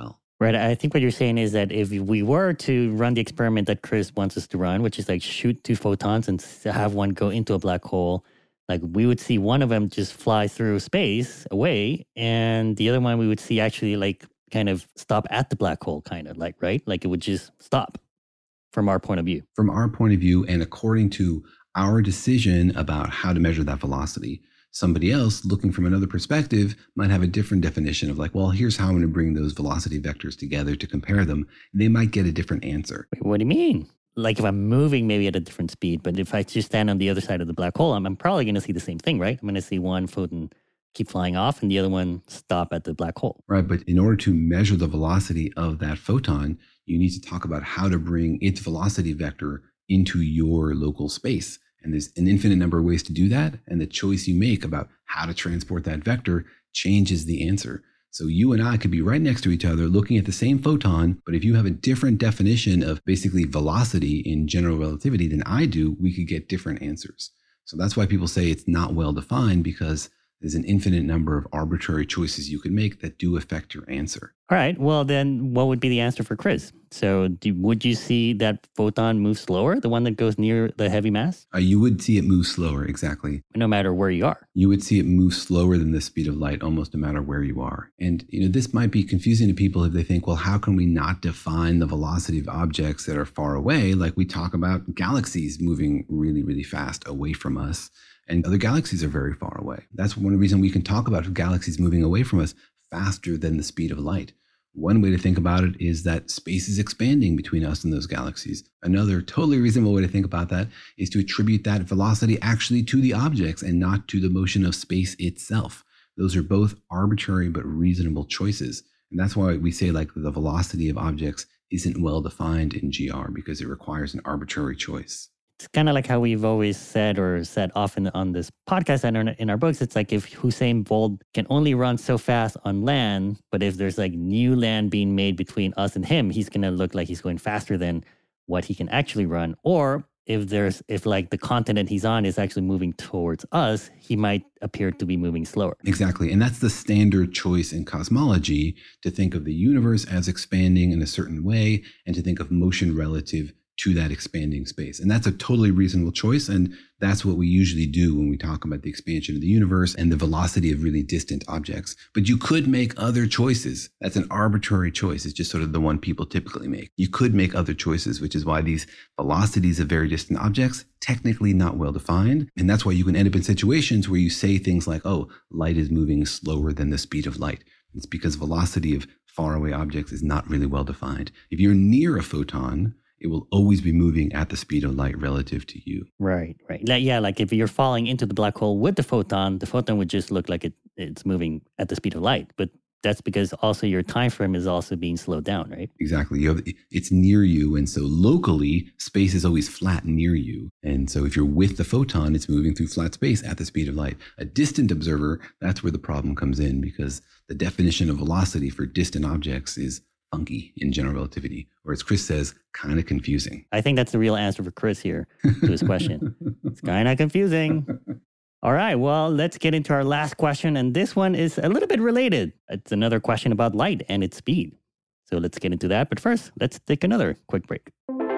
Right. I think what you're saying is that if we were to run the experiment that Chris wants us to run, which is like shoot two photons and have one go into a black hole, like we would see one of them just fly through space away, and the other one we would see actually like kind of stop at the black hole, kind of like, right? Like it would just stop from our point of view. From our point of view, and according to our decision about how to measure that velocity. Somebody else looking from another perspective might have a different definition of like, well, here's how I'm going to bring those velocity vectors together to compare them. They might get a different answer. Wait, what do you mean? Like if I'm moving maybe at a different speed, but if I just stand on the other side of the black hole, I'm, I'm probably going to see the same thing, right? I'm going to see one photon keep flying off and the other one stop at the black hole. Right, but in order to measure the velocity of that photon, you need to talk about how to bring its velocity vector into your local space. And there's an infinite number of ways to do that. And the choice you make about how to transport that vector changes the answer. So you and I could be right next to each other looking at the same photon, but if you have a different definition of basically velocity in general relativity than I do, we could get different answers. So that's why people say it's not well defined, because there's an infinite number of arbitrary choices you can make that do affect your answer. All right. Well, then what would be the answer for Chris? So do, would you see that photon move slower, the one that goes near the heavy mass? Uh, you would see it move slower, exactly. No matter where you are. You would see it move slower than the speed of light, almost no matter where you are. And you know, this might be confusing to people if they think, well, how can we not define the velocity of objects that are far away? Like we talk about galaxies moving really, really fast away from us. And other galaxies are very far away. That's one reason we can talk about galaxies moving away from us faster than the speed of light. One way to think about it is that space is expanding between us and those galaxies. Another totally reasonable way to think about that is to attribute that velocity actually to the objects and not to the motion of space itself. Those are both arbitrary but reasonable choices. And that's why we say like the velocity of objects isn't well defined in G R, because it requires an arbitrary choice. It's kind of like how we've always said or said often on this podcast and in our books. It's like if Usain Bolt can only run so fast on land, but if there's like new land being made between us and him, he's going to look like he's going faster than what he can actually run. Or if there's, if like the continent he's on is actually moving towards us, he might appear to be moving slower. Exactly. And that's the standard choice in cosmology, to think of the universe as expanding in a certain way and to think of motion relative to that expanding space. And that's a totally reasonable choice. And that's what we usually do when we talk about the expansion of the universe and the velocity of really distant objects. But you could make other choices. That's an arbitrary choice. It's just sort of the one people typically make. You could make other choices, which is why these velocities of very distant objects, technically not well defined. And that's why you can end up in situations where you say things like, oh, light is moving slower than the speed of light. It's because velocity of faraway objects is not really well defined. If you're near a photon, it will always be moving at the speed of light relative to you. Right, right. Like, yeah, like if you're falling into the black hole with the photon, the photon would just look like it, it's moving at the speed of light. But that's because also your time frame is also being slowed down, right? Exactly. You have, it's near you. And so locally, space is always flat near you. And so if you're with the photon, it's moving through flat space at the speed of light. A distant observer, that's where the problem comes in, because the definition of velocity for distant objects is funky in general relativity, or as Chris says, kind of confusing. I think that's the real answer for Chris here to his question. It's kind of confusing. All right, well, let's get into our last question. And this one is a little bit related. It's another question about light and its speed. So let's get into that. But first, let's take another quick break.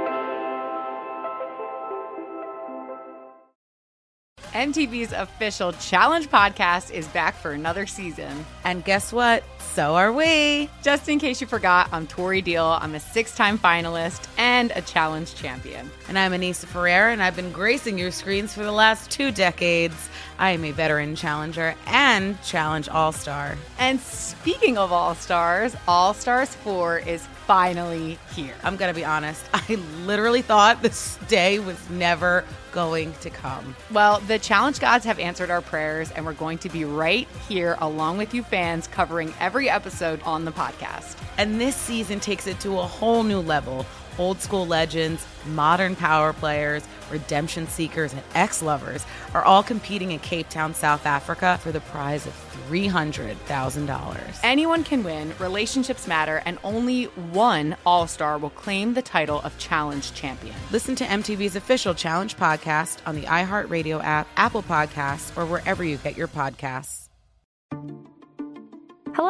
M T V's official Challenge podcast is back for another season. And guess what? So are we. Just in case you forgot, I'm Tori Deal. I'm a six-time finalist and a Challenge champion. And I'm Anissa Ferreira, and I've been gracing your screens for the last two decades. I am a veteran challenger and Challenge All-Star. And speaking of All-Stars, All-Stars four is finally here. I'm going to be honest. I literally thought this day was never going to come. Well, the Challenge gods have answered our prayers, and we're going to be right here along with you fans covering every episode on the podcast. And this season takes it to a whole new level. Old school legends, modern power players, redemption seekers, and ex-lovers are all competing in Cape Town, South Africa for the prize of three hundred thousand dollars. Anyone can win, relationships matter, and only one All-Star will claim the title of Challenge champion. Listen to M T V's official Challenge podcast on the iHeartRadio app, Apple Podcasts, or wherever you get your podcasts. Hello,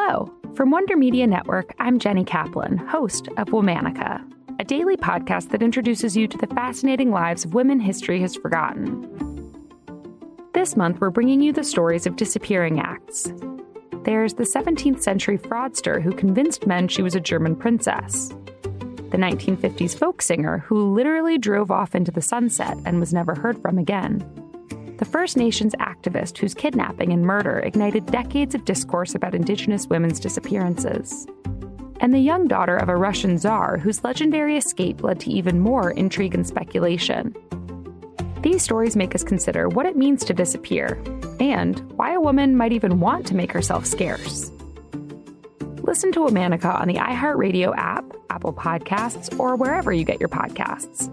From Wonder Media Network, I'm Jenny Kaplan, host of Womanica, a daily podcast that introduces you to the fascinating lives of women history has forgotten. This month, we're bringing you the stories of disappearing acts. There's the seventeenth century fraudster who convinced men she was a German princess. The nineteen fifties folk singer who literally drove off into the sunset and was never heard from again. The First Nations activist whose kidnapping and murder ignited decades of discourse about Indigenous women's disappearances. And the young daughter of a Russian czar whose legendary escape led to even more intrigue and speculation. These stories make us consider what it means to disappear, and why a woman might even want to make herself scarce. Listen to Womanica on the iHeartRadio app, Apple Podcasts, or wherever you get your podcasts.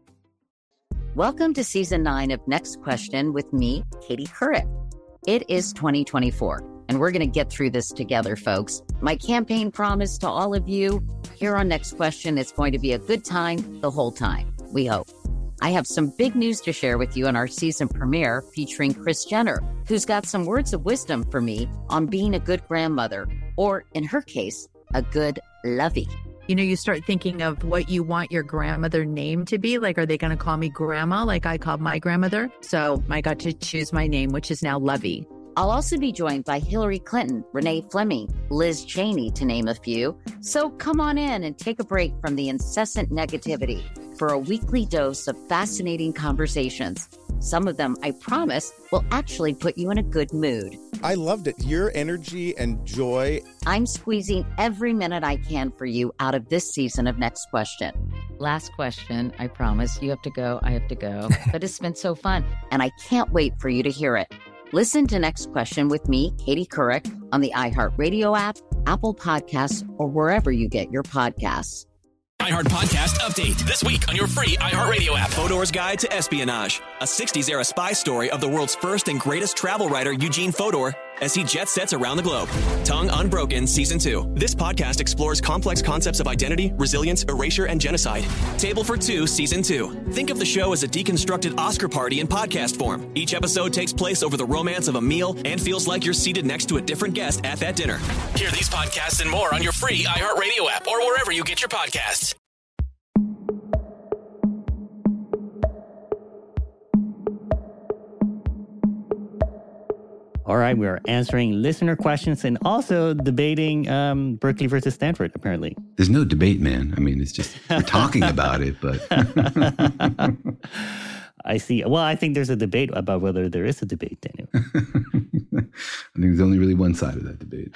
Welcome to season nine of Next Question with me, Katie Couric. It is twenty twenty-four, and we're going to get through this together, folks. My campaign promise to all of you here on Next Question, it's going to be a good time the whole time, we hope. I have some big news to share with you in our season premiere featuring Kris Jenner, who's got some words of wisdom for me on being a good grandmother, or in her case, a good lovey. You know, you start thinking of what you want your grandmother name to be. Like, are they going to call me grandma like I called my grandmother? So I got to choose my name, which is now Lovey. I'll also be joined by Hillary Clinton, Renee Fleming, Liz Cheney, to name a few. So come on in and take a break from the incessant negativity for a weekly dose of fascinating conversations. Some of them, I promise, will actually put you in a good mood. I loved it. Your energy and joy. I'm squeezing every minute I can for you out of this season of Next Question. Last question, I promise. You have to go, I have to go. But it's been so fun, and I can't wait for you to hear it. Listen to Next Question with me, Katie Couric, on the iHeartRadio app, Apple Podcasts, or wherever you get your podcasts. iHeart Podcast Update. This week on your free iHeartRadio app. Fodor's Guide to Espionage. A sixties-era spy story of the world's first and greatest travel writer, Eugene Fodor, as he jet sets around the globe. Tongue Unbroken Season two. This podcast explores complex concepts of identity, resilience, erasure, and genocide. Table for Two Season two. Think of the show as a deconstructed Oscar party in podcast form. Each episode takes place over the romance of a meal and feels like you're seated next to a different guest at that dinner. Hear these podcasts and more on your free iHeartRadio app or wherever you get your podcasts. All right, we are answering listener questions and also debating um, Berkeley versus Stanford, apparently. There's no debate, man. I mean, it's just we're talking about it, but... I see. Well, I think there's a debate about whether there is a debate, Daniel. I think there's only really one side of that debate.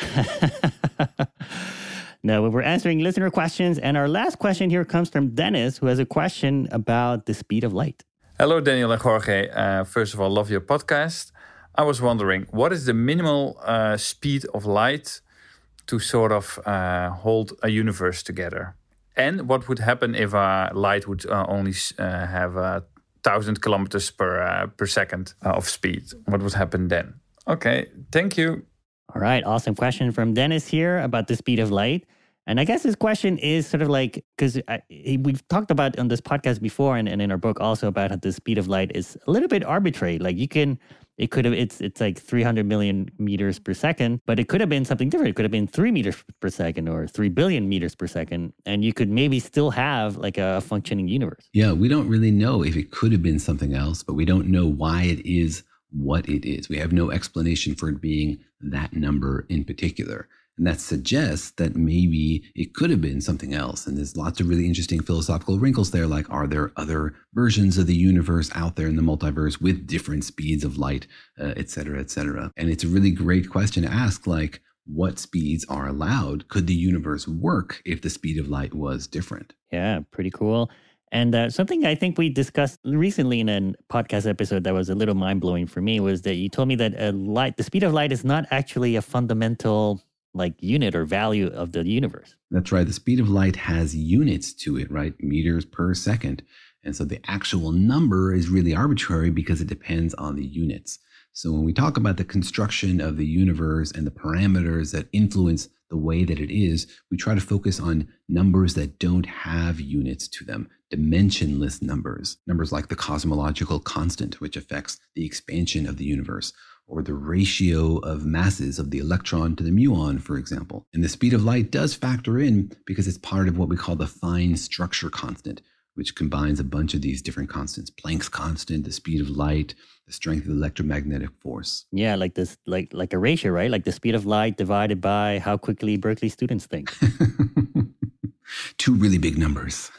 No, we're answering listener questions, and our last question here comes from Dennis, who has a question about the speed of light. Hello, Daniel and Jorge. Uh, first of all, love your podcast. I was wondering, what is the minimal uh, speed of light to sort of uh, hold a universe together? And what would happen if uh, light would uh, only uh, have a uh, thousand kilometers per uh, per second uh, of speed? What would happen then? Okay, thank you. All right, awesome question from Dennis here about the speed of light. And I guess this question is sort of like, because we've talked about on this podcast before and, and in our book also about how the speed of light is a little bit arbitrary. Like you can, it could have, it's it's like three hundred million meters per second, but it could have been something different. It could have been three meters per second or three billion meters per second. And you could maybe still have like a functioning universe. Yeah, we don't really know if it could have been something else, but we don't know why it is what it is. We have no explanation for it being that number in particular. And that suggests that maybe it could have been something else. And there's lots of really interesting philosophical wrinkles there, like are there other versions of the universe out there in the multiverse with different speeds of light, uh, et cetera, et cetera. And it's a really great question to ask, like, what speeds are allowed? Could the universe work if the speed of light was different? Yeah, pretty cool. And uh, something I think we discussed recently in a podcast episode that was a little mind-blowing for me was that you told me that a light, the speed of light is not actually a fundamental like unit or value of the universe. That's right. The speed of light has units to it, right? Meters per second. And so the actual number is really arbitrary because it depends on the units. So when we talk about the construction of the universe and the parameters that influence the way that it is, we try to focus on numbers that don't have units to them, dimensionless numbers, numbers like the cosmological constant, which affects the expansion of the universe, or the ratio of masses of the electron to the muon, for example. And the speed of light does factor in because it's part of what we call the fine structure constant, which combines a bunch of these different constants. Planck's constant, the speed of light, the strength of the electromagnetic force. Yeah, like this, like like a ratio, right? Like the speed of light divided by how quickly Berkeley students think. Two really big numbers.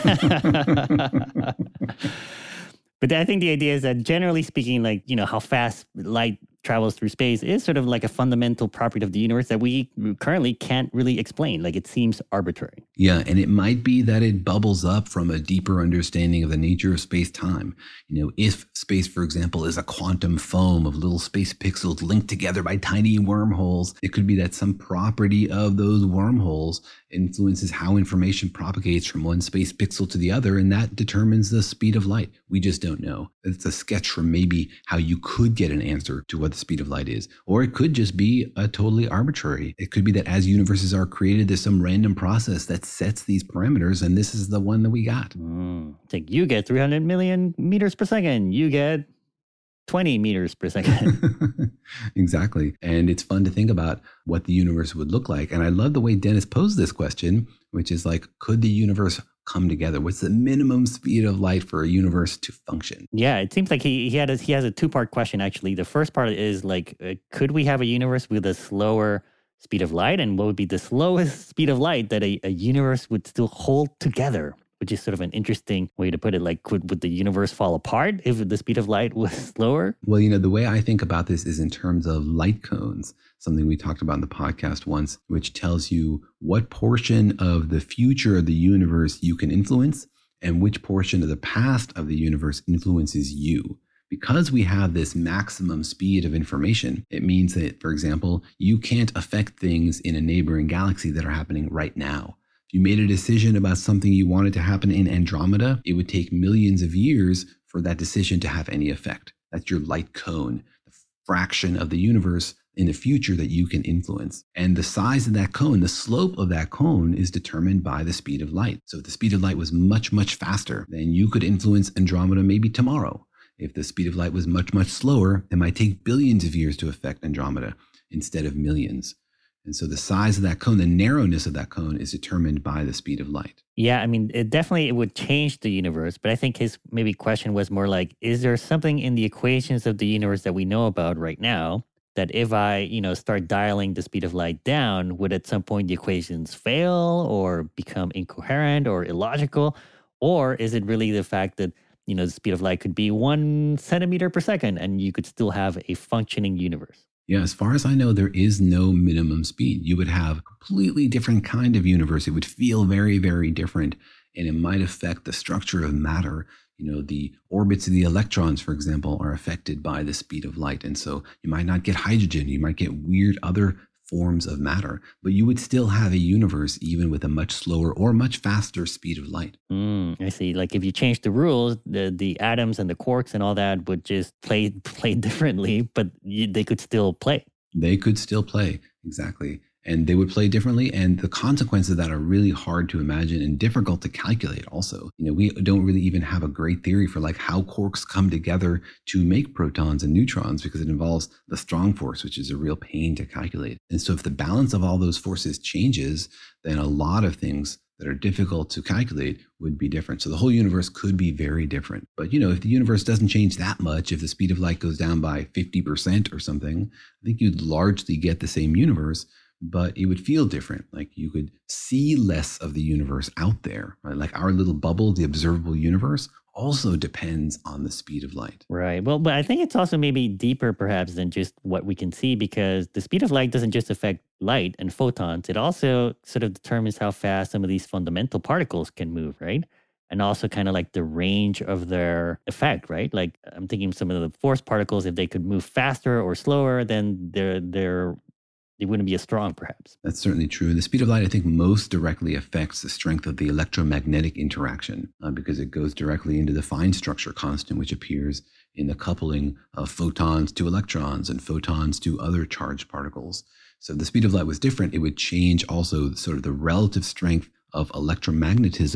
But I think the idea is that generally speaking, like, you know, how fast light travels through space is sort of like a fundamental property of the universe that we currently can't really explain. Like, it seems arbitrary. Yeah, and it might be that it bubbles up from a deeper understanding of the nature of space-time. You know, if space, for example, is a quantum foam of little space pixels linked together by tiny wormholes, it could be that some property of those wormholes influences how information propagates from one space pixel to the other, and that determines the speed of light. We just don't know. It's a sketch from maybe how you could get an answer to what the speed of light is. Or it could just be a totally arbitrary. It could be that as universes are created, there's some random process that sets these parameters, and this is the one that we got. Mm. It's like you get three hundred million meters per second. You get twenty meters per second. Exactly. And it's fun to think about what the universe would look like. And I love the way Dennis posed this question, which is like, could the universe come together? What's the minimum speed of light for a universe to function? Yeah, it seems like he he had a, he has a two-part question, actually. The first part is like, uh, could we have a universe with a slower speed of light? And what would be the slowest speed of light that a, a universe would still hold together? Which is sort of an interesting way to put it. Like, could would the universe fall apart if the speed of light was slower? Well, you know, the way I think about this is in terms of light cones, something we talked about in the podcast once, which tells you what portion of the future of the universe you can influence and which portion of the past of the universe influences you. Because we have this maximum speed of information, it means that, for example, you can't affect things in a neighboring galaxy that are happening right now. If you made a decision about something you wanted to happen in Andromeda, it would take millions of years for that decision to have any effect. That's your light cone, the fraction of the universe in the future that you can influence. And the size of that cone, the slope of that cone, is determined by the speed of light. So if the speed of light was much, much faster, then you could influence Andromeda maybe tomorrow. If the speed of light was much, much slower, it might take billions of years to affect Andromeda instead of millions. And so the size of that cone, the narrowness of that cone, is determined by the speed of light. Yeah, I mean, it definitely it would change the universe. But I think his maybe question was more like, is there something in the equations of the universe that we know about right now that if I, you know, start dialing the speed of light down, would at some point the equations fail or become incoherent or illogical? Or is it really the fact that, you know, the speed of light could be one centimeter per second and you could still have a functioning universe? Yeah, as far as I know, there is no minimum speed. You would have a completely different kind of universe. It would feel very, very different, and it might affect the structure of matter. You know, the orbits of the electrons, for example, are affected by the speed of light. And so you might not get hydrogen. You might get weird other forms of matter, but you would still have a universe even with a much slower or much faster speed of light. Mm, I see. Like if you change the rules, the the atoms and the quarks and all that would just play play differently, but you, they could still play. They could still play, exactly. And they would play differently. And the consequences of that are really hard to imagine and difficult to calculate also. You know, we don't really even have a great theory for like how quarks come together to make protons and neutrons because it involves the strong force, which is a real pain to calculate. And so if the balance of all those forces changes, then a lot of things that are difficult to calculate would be different. So the whole universe could be very different. But, you know, if the universe doesn't change that much, if the speed of light goes down by fifty percent or something, I think you'd largely get the same universe, but it would feel different. Like you could see less of the universe out there, right? Like our little bubble, the observable universe, also depends on the speed of light. Right. Well, but I think it's also maybe deeper perhaps than just what we can see, because the speed of light doesn't just affect light and photons. It also sort of determines how fast some of these fundamental particles can move, right? And also kind of like the range of their effect, right? Like I'm thinking some of the force particles, if they could move faster or slower, then they're they're they wouldn't be as strong, perhaps. That's certainly true. The speed of light, I think, most directly affects the strength of the electromagnetic interaction uh, because it goes directly into the fine structure constant, which appears in the coupling of photons to electrons and photons to other charged particles. So if the speed of light was different, it would change also sort of the relative strength of electromagnetism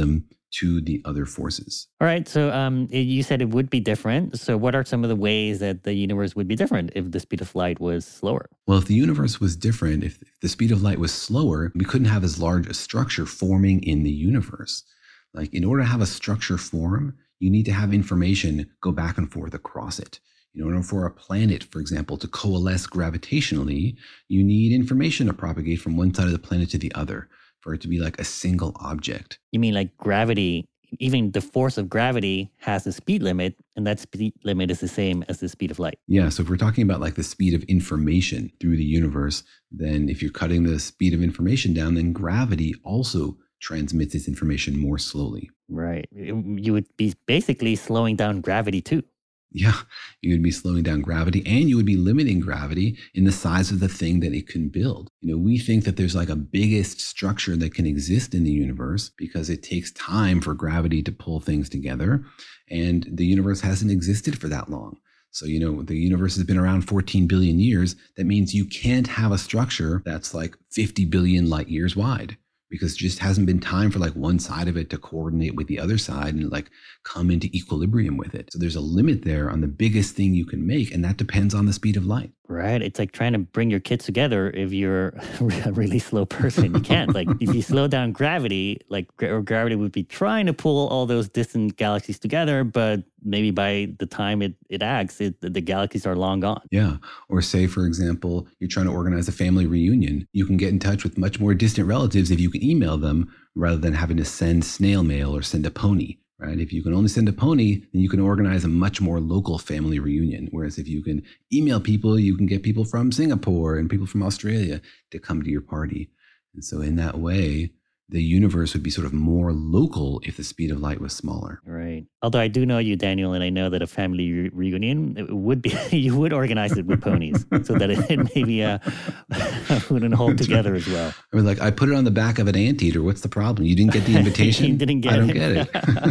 to the other forces. All right. So um, you said it would be different. So what are some of the ways that the universe would be different if the speed of light was slower? Well, if the universe was different, if the speed of light was slower, we couldn't have as large a structure forming in the universe. Like in order to have a structure form, you need to have information go back and forth across it. In order for a planet, for example, to coalesce gravitationally, you need information to propagate from one side of the planet to the other for it to be like a single object. You mean like gravity, even the force of gravity has a speed limit, and that speed limit is the same as the speed of light. Yeah, so if we're talking about like the speed of information through the universe, then if you're cutting the speed of information down, then gravity also transmits its information more slowly. Right. You would be basically slowing down gravity too. Yeah, you would be slowing down gravity, and you would be limiting gravity in the size of the thing that it can build. You know, we think that there's like a biggest structure that can exist in the universe because it takes time for gravity to pull things together, and the universe hasn't existed for that long. So, you know, the universe has been around fourteen billion years. That means you can't have a structure that's like fifty billion light years wide, because it just hasn't been time for like one side of it to coordinate with the other side and like come into equilibrium with it. So there's a limit there on the biggest thing you can make, and that depends on the speed of light. Right. It's like trying to bring your kids together if you're a really slow person. You can't. Like if you slow down gravity, like gra- gravity would be trying to pull all those distant galaxies together, but maybe by the time it, it acts, it, the galaxies are long gone. Yeah. Or say, for example, you're trying to organize a family reunion. You can get in touch with much more distant relatives if you can email them rather than having to send snail mail or send a pony. Right? If you can only send a pony, then you can organize a much more local family reunion. Whereas if you can email people, you can get people from Singapore and people from Australia to come to your party. And so in that way, the universe would be sort of more local if the speed of light was smaller. Right. Although I do know you, Daniel, and I know that a family re- reunion it would be, you would organize it with ponies so that it, it maybe uh, wouldn't hold together as well. I mean, like, I put it on the back of an anteater. What's the problem? You didn't get the invitation? You didn't get I don't it. get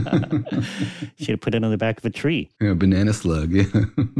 it. Should have put it on the back of a tree. Yeah, banana slug. Yeah.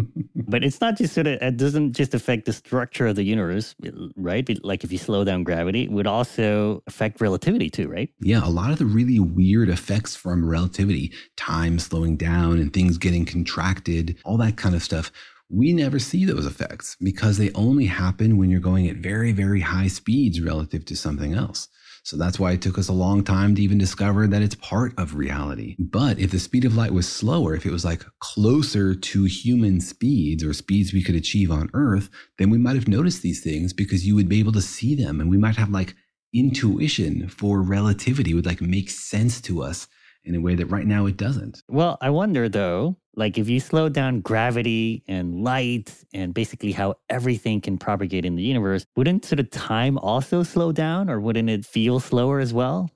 But it's not just sort of, it doesn't just affect the structure of the universe, right? Like if you slow down gravity, it would also affect relativity too, right? Yeah, a lot of the really weird effects from relativity, time slowing down and things getting contracted, all that kind of stuff, we never see those effects because they only happen when you're going at very, very high speeds relative to something else. So that's why it took us a long time to even discover that it's part of reality. But if the speed of light was slower, if it was like closer to human speeds or speeds we could achieve on Earth, then we might have noticed these things because you would be able to see them, and we might have like intuition for relativity would like make sense to us in a way that right now it doesn't. Well, I wonder though, like if you slow down gravity and light and basically how everything can propagate in the universe, wouldn't sort of time also slow down, or wouldn't it feel slower as well?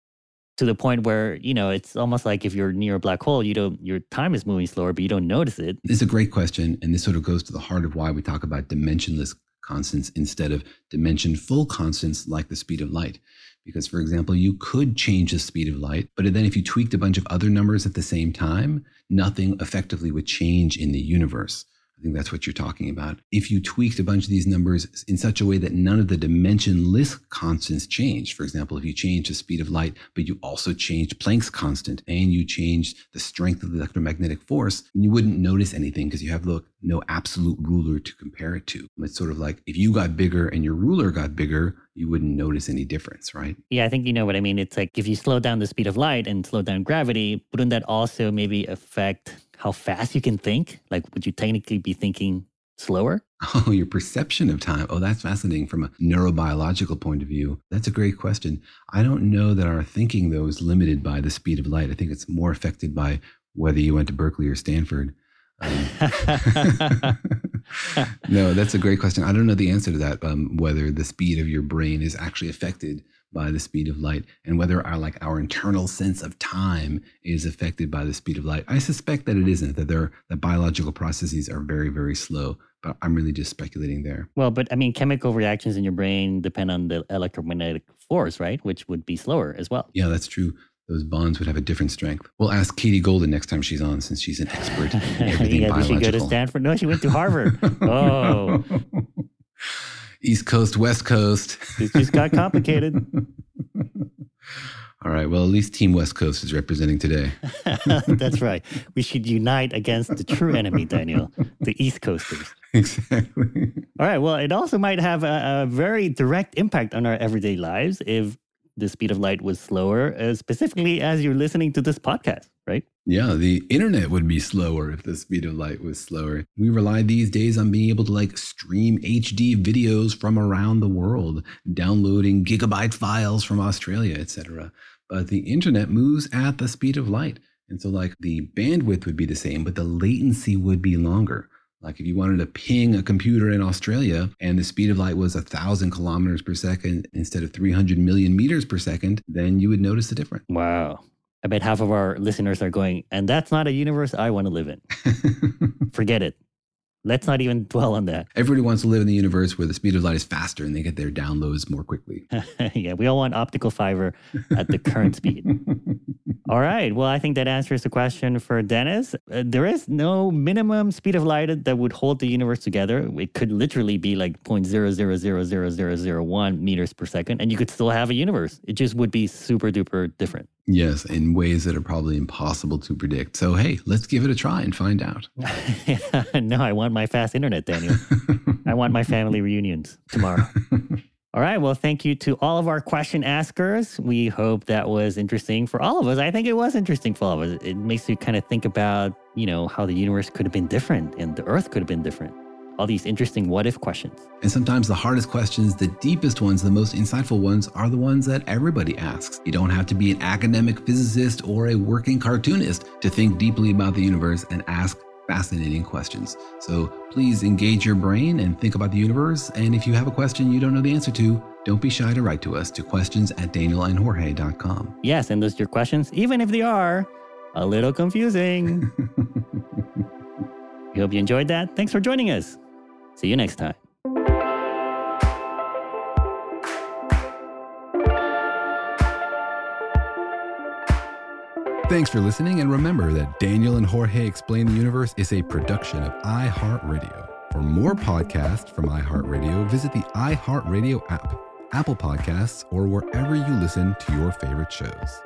To the point where, you know, it's almost like if you're near a black hole, you don't, your time is moving slower, but you don't notice it. It's a great question. And this sort of goes to the heart of why we talk about dimensionless constants instead of dimension-full constants like the speed of light. Because, for example, you could change the speed of light, but then if you tweaked a bunch of other numbers at the same time, nothing effectively would change in the universe. I think that's what you're talking about. If you tweaked a bunch of these numbers in such a way that none of the dimensionless constants changed, for example, if you changed the speed of light, but you also changed Planck's constant and you changed the strength of the electromagnetic force, then you wouldn't notice anything because you have look, no absolute ruler to compare it to. It's sort of like if you got bigger and your ruler got bigger, you wouldn't notice any difference, right? Yeah, I think you know what I mean. It's like if you slow down the speed of light and slow down gravity, wouldn't that also maybe affect how fast you can think? Like, would you technically be thinking slower? Oh, your perception of time. Oh, that's fascinating from a neurobiological point of view. That's a great question. I don't know that our thinking, though, is limited by the speed of light. I think it's more affected by whether you went to Berkeley or Stanford. Um, no, that's a great question. I don't know the answer to that, um, whether the speed of your brain is actually affected by the speed of light, and whether our like our internal sense of time is affected by the speed of light. I suspect that it isn't, that there that biological processes are very, very slow, but I'm really just speculating there. Well, but I mean, chemical reactions in your brain depend on the electromagnetic force, right? Which would be slower as well. Yeah, that's true. Those bonds would have a different strength. We'll ask Katie Golden next time she's on, since she's an expert in everything yeah, biological. Did she go to Stanford? No, she went to Harvard. Oh. East Coast, West Coast. It just got complicated. All All right. Well, at least Team West Coast is representing today. That's right. We should unite against the true enemy, Daniel, the East Coasters. Exactly. All right. Well, it also might have a, a very direct impact on our everyday lives if the speed of light was slower, uh, specifically as you're listening to this podcast, right? Yeah, the internet would be slower if the speed of light was slower. We rely these days on being able to like stream H D videos from around the world, downloading gigabyte files from Australia, et cetera. But the internet moves at the speed of light. And so like the bandwidth would be the same, but the latency would be longer. Like if you wanted to ping a computer in Australia and the speed of light was a thousand kilometers per second instead of three hundred million meters per second, then you would notice the difference. Wow. I bet half of our listeners are going, and that's not a universe I want to live in. Forget it. Let's not even dwell on that. Everybody wants to live in the universe where the speed of light is faster and they get their downloads more quickly. Yeah, we all want optical fiber at the current speed. All right. Well, I think that answers the question for Dennis. Uh, there is no minimum speed of light that would hold the universe together. It could literally be like zero point zero zero zero zero zero zero one meters per second, and you could still have a universe. It just would be super duper different. Yes, in ways that are probably impossible to predict. So, hey, let's give it a try and find out. No, I want my fast internet, Daniel. I want my family reunions tomorrow. All right. Well, thank you to all of our question askers. We hope that was interesting for all of us. I think it was interesting for all of us. It makes you kind of think about, you know, how the universe could have been different and the Earth could have been different. All these interesting what if questions. And sometimes the hardest questions, the deepest ones, the most insightful ones are the ones that everybody asks. You don't have to be an academic physicist or a working cartoonist to think deeply about the universe and ask fascinating questions. So please engage your brain and think about the universe. And if you have a question you don't know the answer to, don't be shy to write to us to questions at daniel and jorge dot com. Yeah, send us your questions, even if they are a little confusing. We hope you enjoyed that. Thanks for joining us. See you next time. Thanks for listening, and remember that Daniel and Jorge Explain the Universe is a production of iHeartRadio. For more podcasts from iHeartRadio, visit the iHeartRadio app, Apple Podcasts, or wherever you listen to your favorite shows.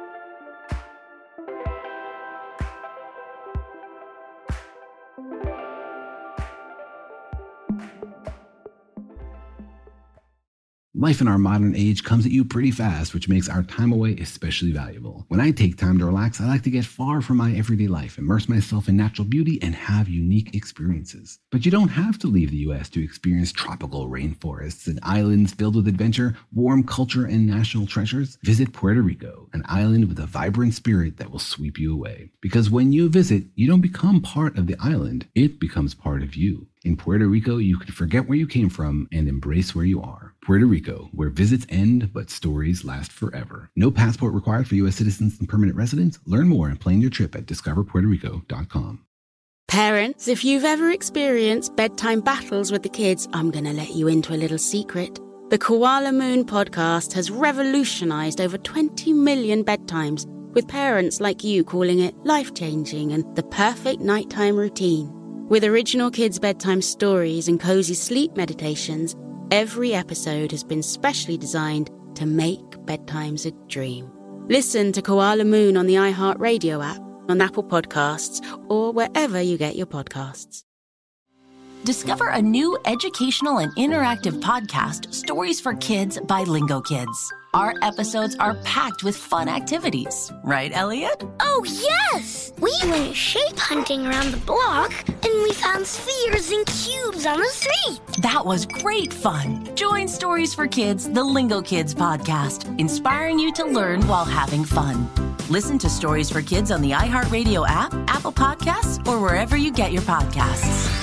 Life in our modern age comes at you pretty fast, which makes our time away especially valuable. When I take time to relax, I like to get far from my everyday life, immerse myself in natural beauty, and have unique experiences. But you don't have to leave the U S to experience tropical rainforests and islands filled with adventure, warm culture, and national treasures. Visit Puerto Rico, an island with a vibrant spirit that will sweep you away. Because when you visit, you don't become part of the island, it becomes part of you. In Puerto Rico, you can forget where you came from and embrace where you are. Puerto Rico, where visits end, but stories last forever. No passport required for U S citizens and permanent residents. Learn more and plan your trip at discover puerto rico dot com. Parents, if you've ever experienced bedtime battles with the kids, I'm going to let you into a little secret. The Koala Moon podcast has revolutionized over twenty million bedtimes, with parents like you calling it life-changing and the perfect nighttime routine. With original kids' bedtime stories and cozy sleep meditations, every episode has been specially designed to make bedtimes a dream. Listen to Koala Moon on the iHeartRadio app, on Apple Podcasts, or wherever you get your podcasts. Discover a new educational and interactive podcast, Stories for Kids by Lingo Kids. Our episodes are packed with fun activities. Right, Elliot? Oh, yes! We went shape hunting around the block, and we found spheres and cubes on the street. That was great fun. Join Stories for Kids, the Lingo Kids podcast, inspiring you to learn while having fun. Listen to Stories for Kids on the iHeartRadio app, Apple Podcasts, or wherever you get your podcasts.